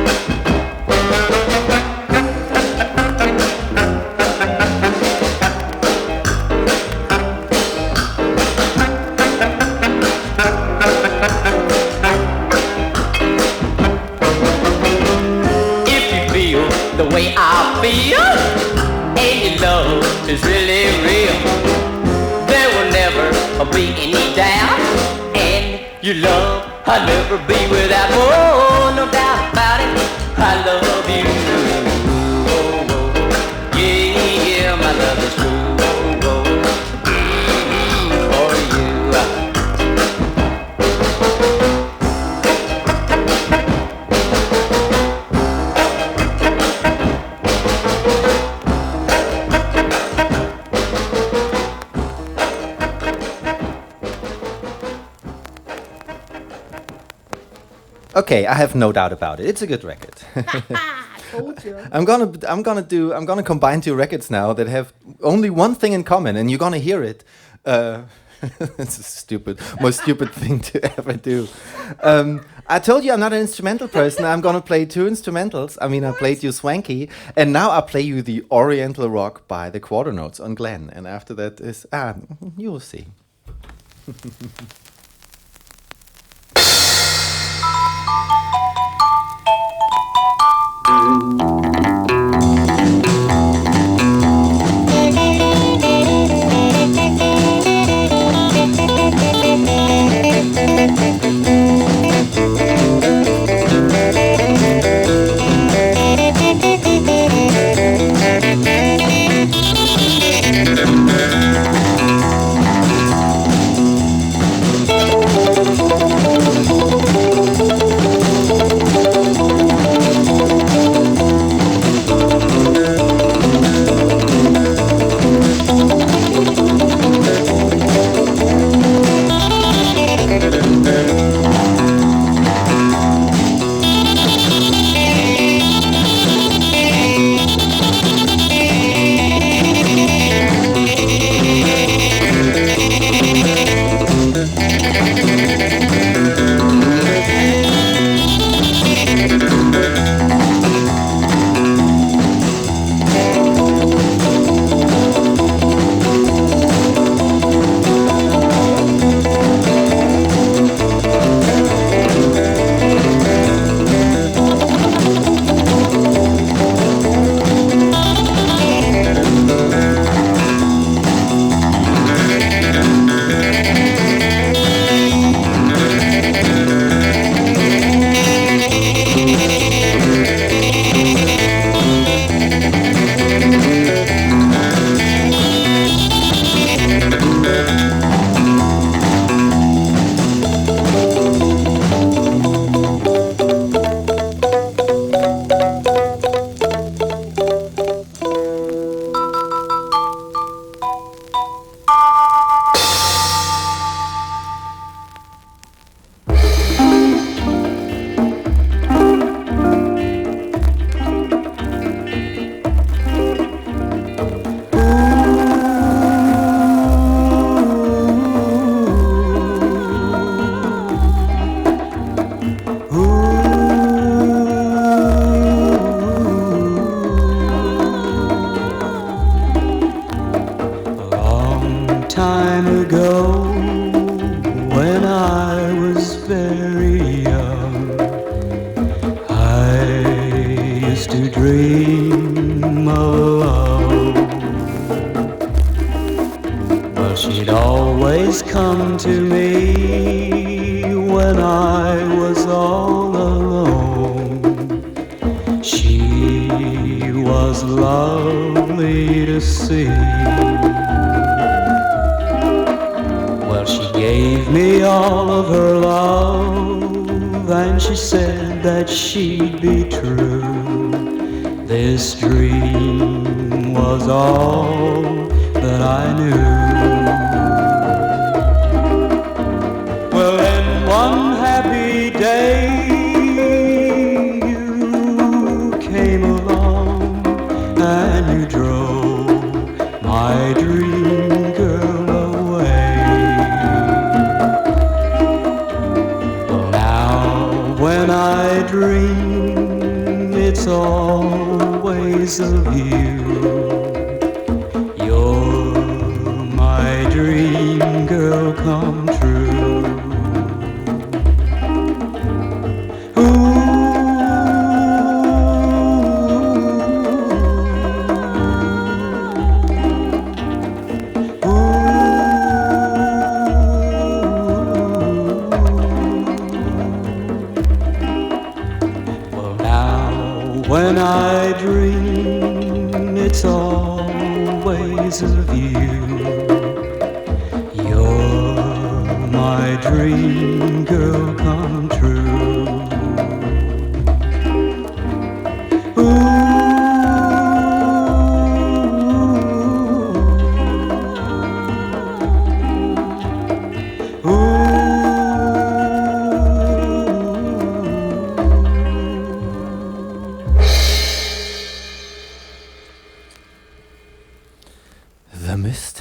the way I feel, and your love is really real. There will never be any doubt, and your love I'll never be without. Oh, no doubt about it, I love you. Oh, oh. Yeah, yeah, my love is true. Oh, oh. Mm-hmm. For you. Okay, I have no doubt about it. It's a good record. Told you. I'm gonna, I'm gonna do, I'm gonna combine two records now that have only one thing in common, and you're gonna hear it. Uh, it's a stupid, most stupid thing to ever do. Um, I told you I'm not an instrumental person. I'm gonna play two instrumentals. I mean, I played you Swanky, and now I play you the Oriental Rock by the Quarter Notes on Glenn. And after that is, ah, you will see.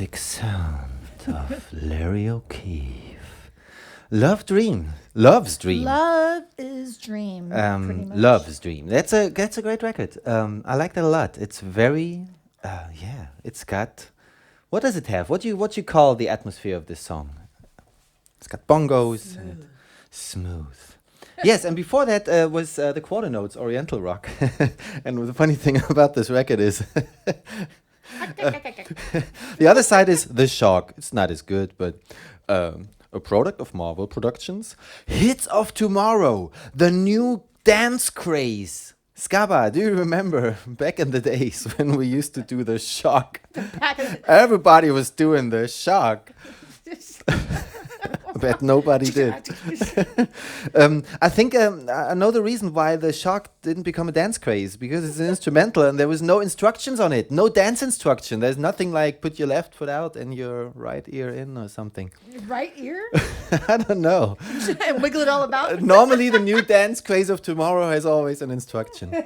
acoustic sound of Larry O'Keefe. Love Dream. Love's Dream. Love is dream. pretty Um, much. Love's Dream. That's a that's a great record. Um, I like that a lot. It's very, uh, yeah. It's got, what does it have? What do you what do you call the atmosphere of this song? It's got bongos. And it, smooth. Yes, and before that uh, was uh, the Quarter Notes, Oriental Rock. And the funny thing about this record is, uh, the other side is The Shock. It's not as good, but. Um, a product of Marvel Productions. Hits of Tomorrow, the new dance craze. Skaba, do you remember back in the days when we used to do The Shock? Back in the- Everybody was doing The Shock. Bet nobody did. um, I think um, I I know the reason why The Shock didn't become a dance craze, because it's an instrumental and there was no instructions on it, no dance instruction. There's nothing like put your left foot out and your right ear in or something. Right ear? I don't know. And wiggle it all about? Normally, the new dance craze of tomorrow has always an instruction.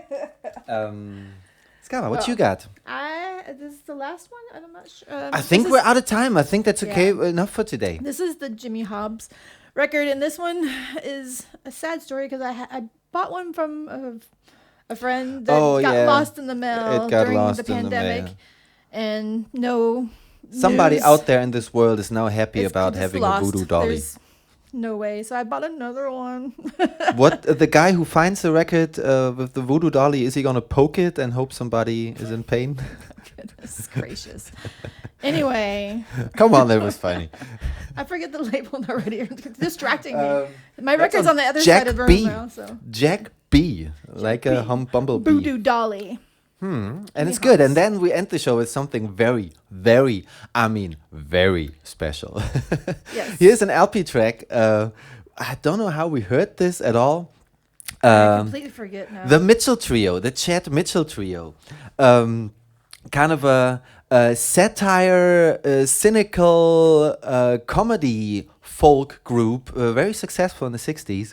Um, Skaba, what Well, you got? I this is the last one. I'm not sure. Um, I think this we're is- out of time. I think that's okay Yeah. enough for today. This is the Jimmy Hobbs record, and this one is a sad story because I ha- I bought one from a, a friend that Oh, got yeah. lost in the mail It got during lost the in the pandemic, mail. and no. Somebody news. out there in this world is now happy It's about just having lost. a voodoo dolly. There's no way, so I bought another one. What uh, the guy who finds the record uh, with the voodoo dolly, is he gonna poke it and hope somebody is in pain? Goodness gracious. Anyway, Come on, that was funny. I forget the label already. It's distracting me. Um, My that's record's on on the other Jack side of the B. room now, so. Jack B, like a hum bumblebee. Voodoo Dolly. Hmm. And it's good. And then we end the show with something very, very, I mean, very special. Yes. Here's an L P track. Uh, I don't know how we heard this at all. I Um, completely forget now. the Mitchell Trio, the Chad Mitchell Trio. Um, kind of a, a satire, uh, cynical uh, comedy folk group, uh, very successful in the sixties.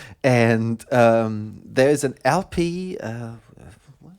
And um, there's an L P. Uh, what?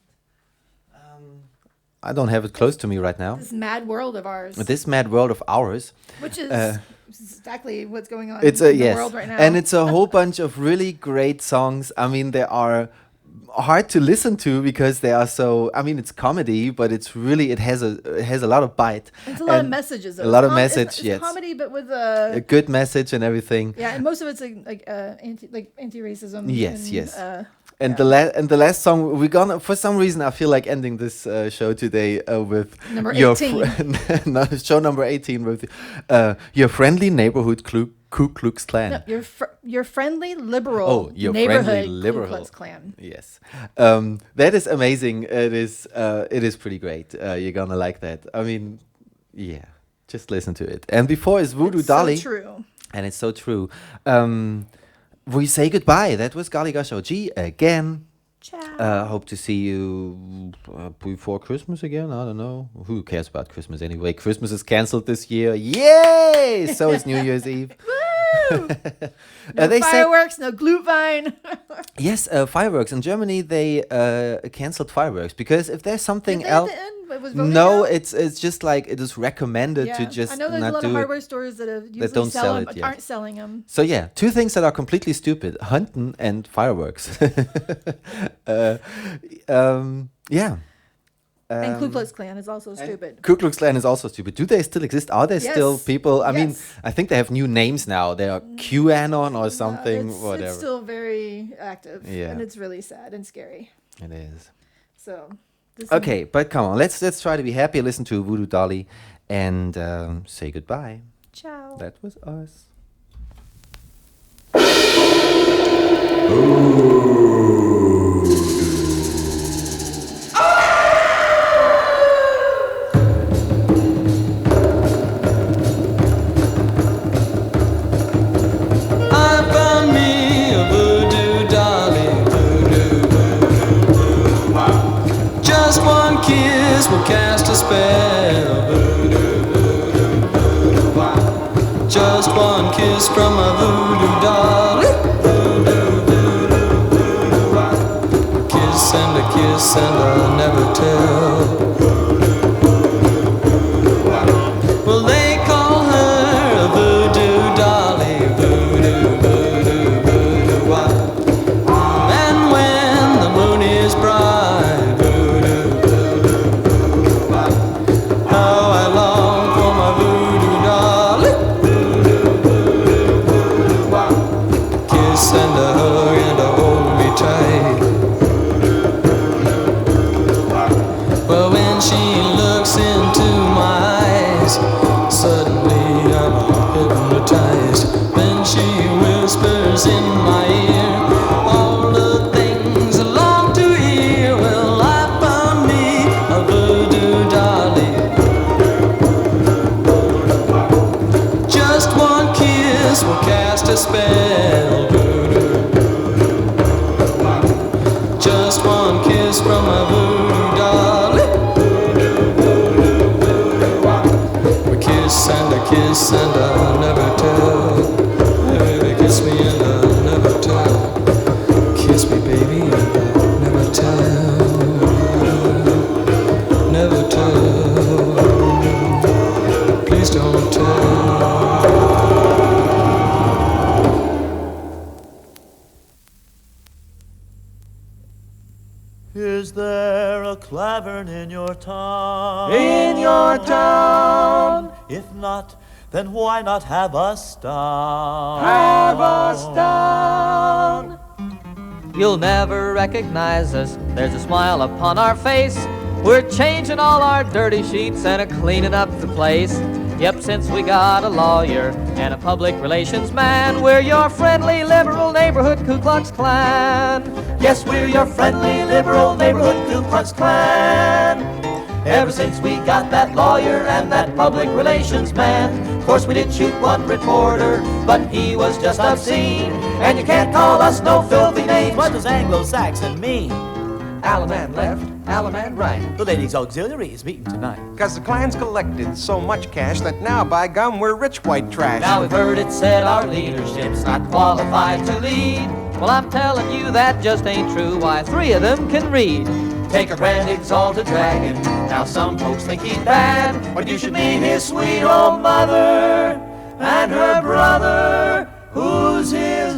Um, I don't have it close to me right now. This mad world of ours, This Mad World of Ours. which is uh, exactly what's going on It's a in the yes, world right now. and it's a whole bunch of really great songs. I mean, they are hard to listen to because they are so. I mean, it's comedy, but it's really it has a it has a lot of bite. It's a lot of and messages. Though. A lot It's of com- it's- message. It's, yes, comedy, but with a a good message and everything. yeah, and most of it's like, like uh, anti like anti-racism. Yes, and, yes. Uh, And yeah. the la- and the last song we're gonna for some reason I feel like ending this uh, show today uh, with Number your eighteen. fr- no, show number eighteen with uh, your friendly neighborhood Ku, Ku Klux Klan. No, your fr- your friendly liberal Oh, your neighborhood friendly Ku liberal Klux Klan. Yes, um, that is amazing. It is. Uh, it is pretty great. Uh, you're gonna like that. I mean, yeah, just listen to it. And before is Voodoo It's Dolly, so true. and it's so true. Um, we say goodbye. That was Golly Gosh O G again. Ciao. Uh, hope to see you uh, before Christmas again. I don't know. Who cares about Christmas anyway? Christmas is cancelled this year. Yay! So is New Year's Eve. Woo! No Uh, they said- fireworks, no Glühwein. Yes, uh, fireworks. In Germany, they uh, cancelled fireworks because if there's something Did they at else. the end? It was voted No, out? it's it's just like it is recommended Yeah. to just I know there's a not lot do of it. hardware stores that have usually don't sell, sell them, it yet. aren't selling them. So yeah, two things that are completely stupid: hunting and fireworks. uh, um, yeah. And Ku Um, Klux Klan is also stupid. Ku Klux Klan is also stupid. Do they still exist? Are there still Yes. people? I mean, Yes. I think they have new names now. They are QAnon or something, Uh, it's, whatever. It's still very active. Yeah. And it's really sad and scary. It is. So. this Okay, but come on, let's let's try to be happy. Listen to Voodoo Dolly, and um, say goodbye. Ciao. That was us. I found me a voodoo dolly. Voodoo, voodoo, voodoo, wow. Just one kiss will cast a spell. Voodoo, voodoo, voodoo, wow. Just one kiss from a voodoo dolly. Voodoo, voodoo, voodoo, wow. Kiss and a kiss and I'll never tell. my ear. All the things I long to hear. Well, I found me a voodoo dolly. Just one kiss will cast a spell. Just one kiss from my voodoo dolly. A kiss and a kiss and I'll never tell. Baby, kiss me and I'll never tell. Kiss me, baby, and I'll never tell. Never tell. Please don't tell. Is there a clavern in your town? In your town. If not, then why not have us down? Have us down. You'll never recognize us. There's a smile upon our face. We're changing all our dirty sheets and a cleaning up the place. Yep, since we got a lawyer and a public relations man, we're your friendly liberal neighborhood Ku Klux Klan. Yes, we're your friendly liberal neighborhood Ku Klux Klan. Ever since we got that lawyer and that public relations man. Of course we did shoot one reporter, but he was just obscene. And you can't call us no filthy names. What does Anglo-Saxon mean? Alaman left, Alaman right. The ladies' auxiliary is meeting tonight. Cause the Klan's collected so much cash that now, by gum, we're rich white trash. Now we've heard it said our leadership's not qualified to lead. Well, I'm telling you that just ain't true. Why, three of them can read. Take a grand exalted dragon. Now some folks think he's bad, but you should meet his sweet old mother and her brother, who's his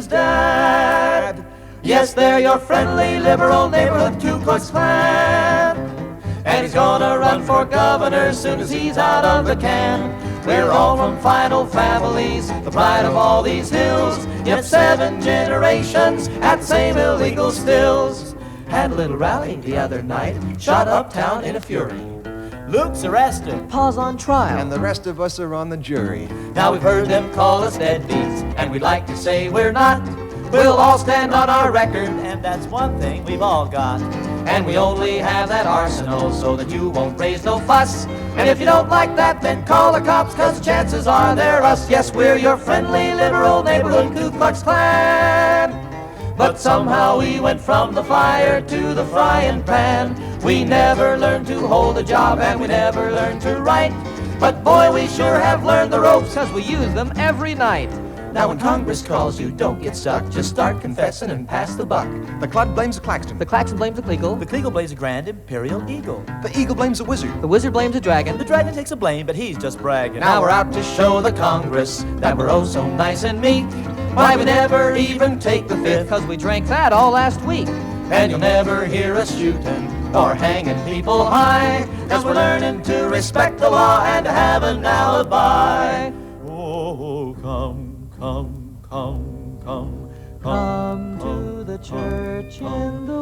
dad. Yes, they're your friendly liberal neighborhood Ku Klux Klan. And he's gonna run for governor soon as he's out of the can. We're all from fine old families, the pride of all these hills. Yep, seven generations at same illegal stills. Had a little rally the other night, shot uptown in a fury. Luke's arrested. Paul's on trial. And the rest of us are on the jury. Now we've heard them call us deadbeats, and we'd like to say we're not. We'll all stand on our record, And that's one thing we've all got. and we only have that arsenal so that you won't raise no fuss. And if you don't like that, then call the cops, cause chances are they're us. Yes, we're your friendly liberal neighborhood Ku Klux Klan. But somehow we went from the fire to the frying pan. We never learned to hold a job and we never learned to write. But boy, we sure have learned the ropes, cause we use them every night. Now when Congress calls you, don't get stuck. Just start confessing and pass the buck. The Clud blames the Claxton. The Claxon blames the Kleagle. The Kleagle blames a grand imperial eagle. The Eagle blames the Wizard. The Wizard blames the Dragon. The dragon takes a blame, but he's just bragging. Now we're out to show the Congress that we're oh so nice and meek. Why we never even take the fifth, cause we drank that all last week. And you'll never hear us shooting or hanging people high, cause we're learning to respect the law and to have an alibi. Oh, come. Come, come, come, Come to the church in the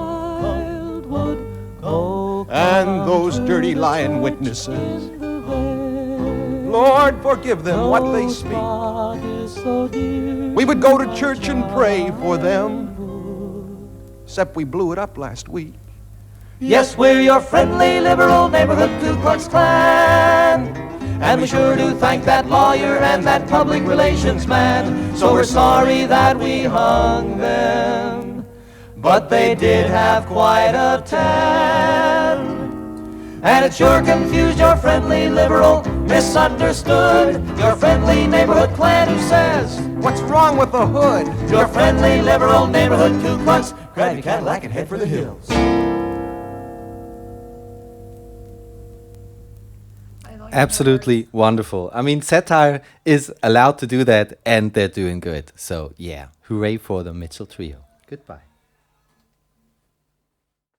wildwood. Oh, And those dirty lying witnesses. Lord, forgive them what they speak. We would go to church and pray for them. Except we blew it up last week. yes, we're your friendly liberal neighborhood Ku Klux Klan. And we sure do thank that lawyer and that public relations man. So we're sorry that we hung them, but they did have quite a tan. And it sure confused your friendly liberal, misunderstood your friendly neighborhood Klan who says, What's wrong with the hood? your friendly liberal neighborhood Ku Klux, grab your Cadillac and head for the hills. Absolutely wonderful. I mean, satire is allowed to do that, and they're doing good. So, yeah, hooray for the Mitchell Trio. Goodbye.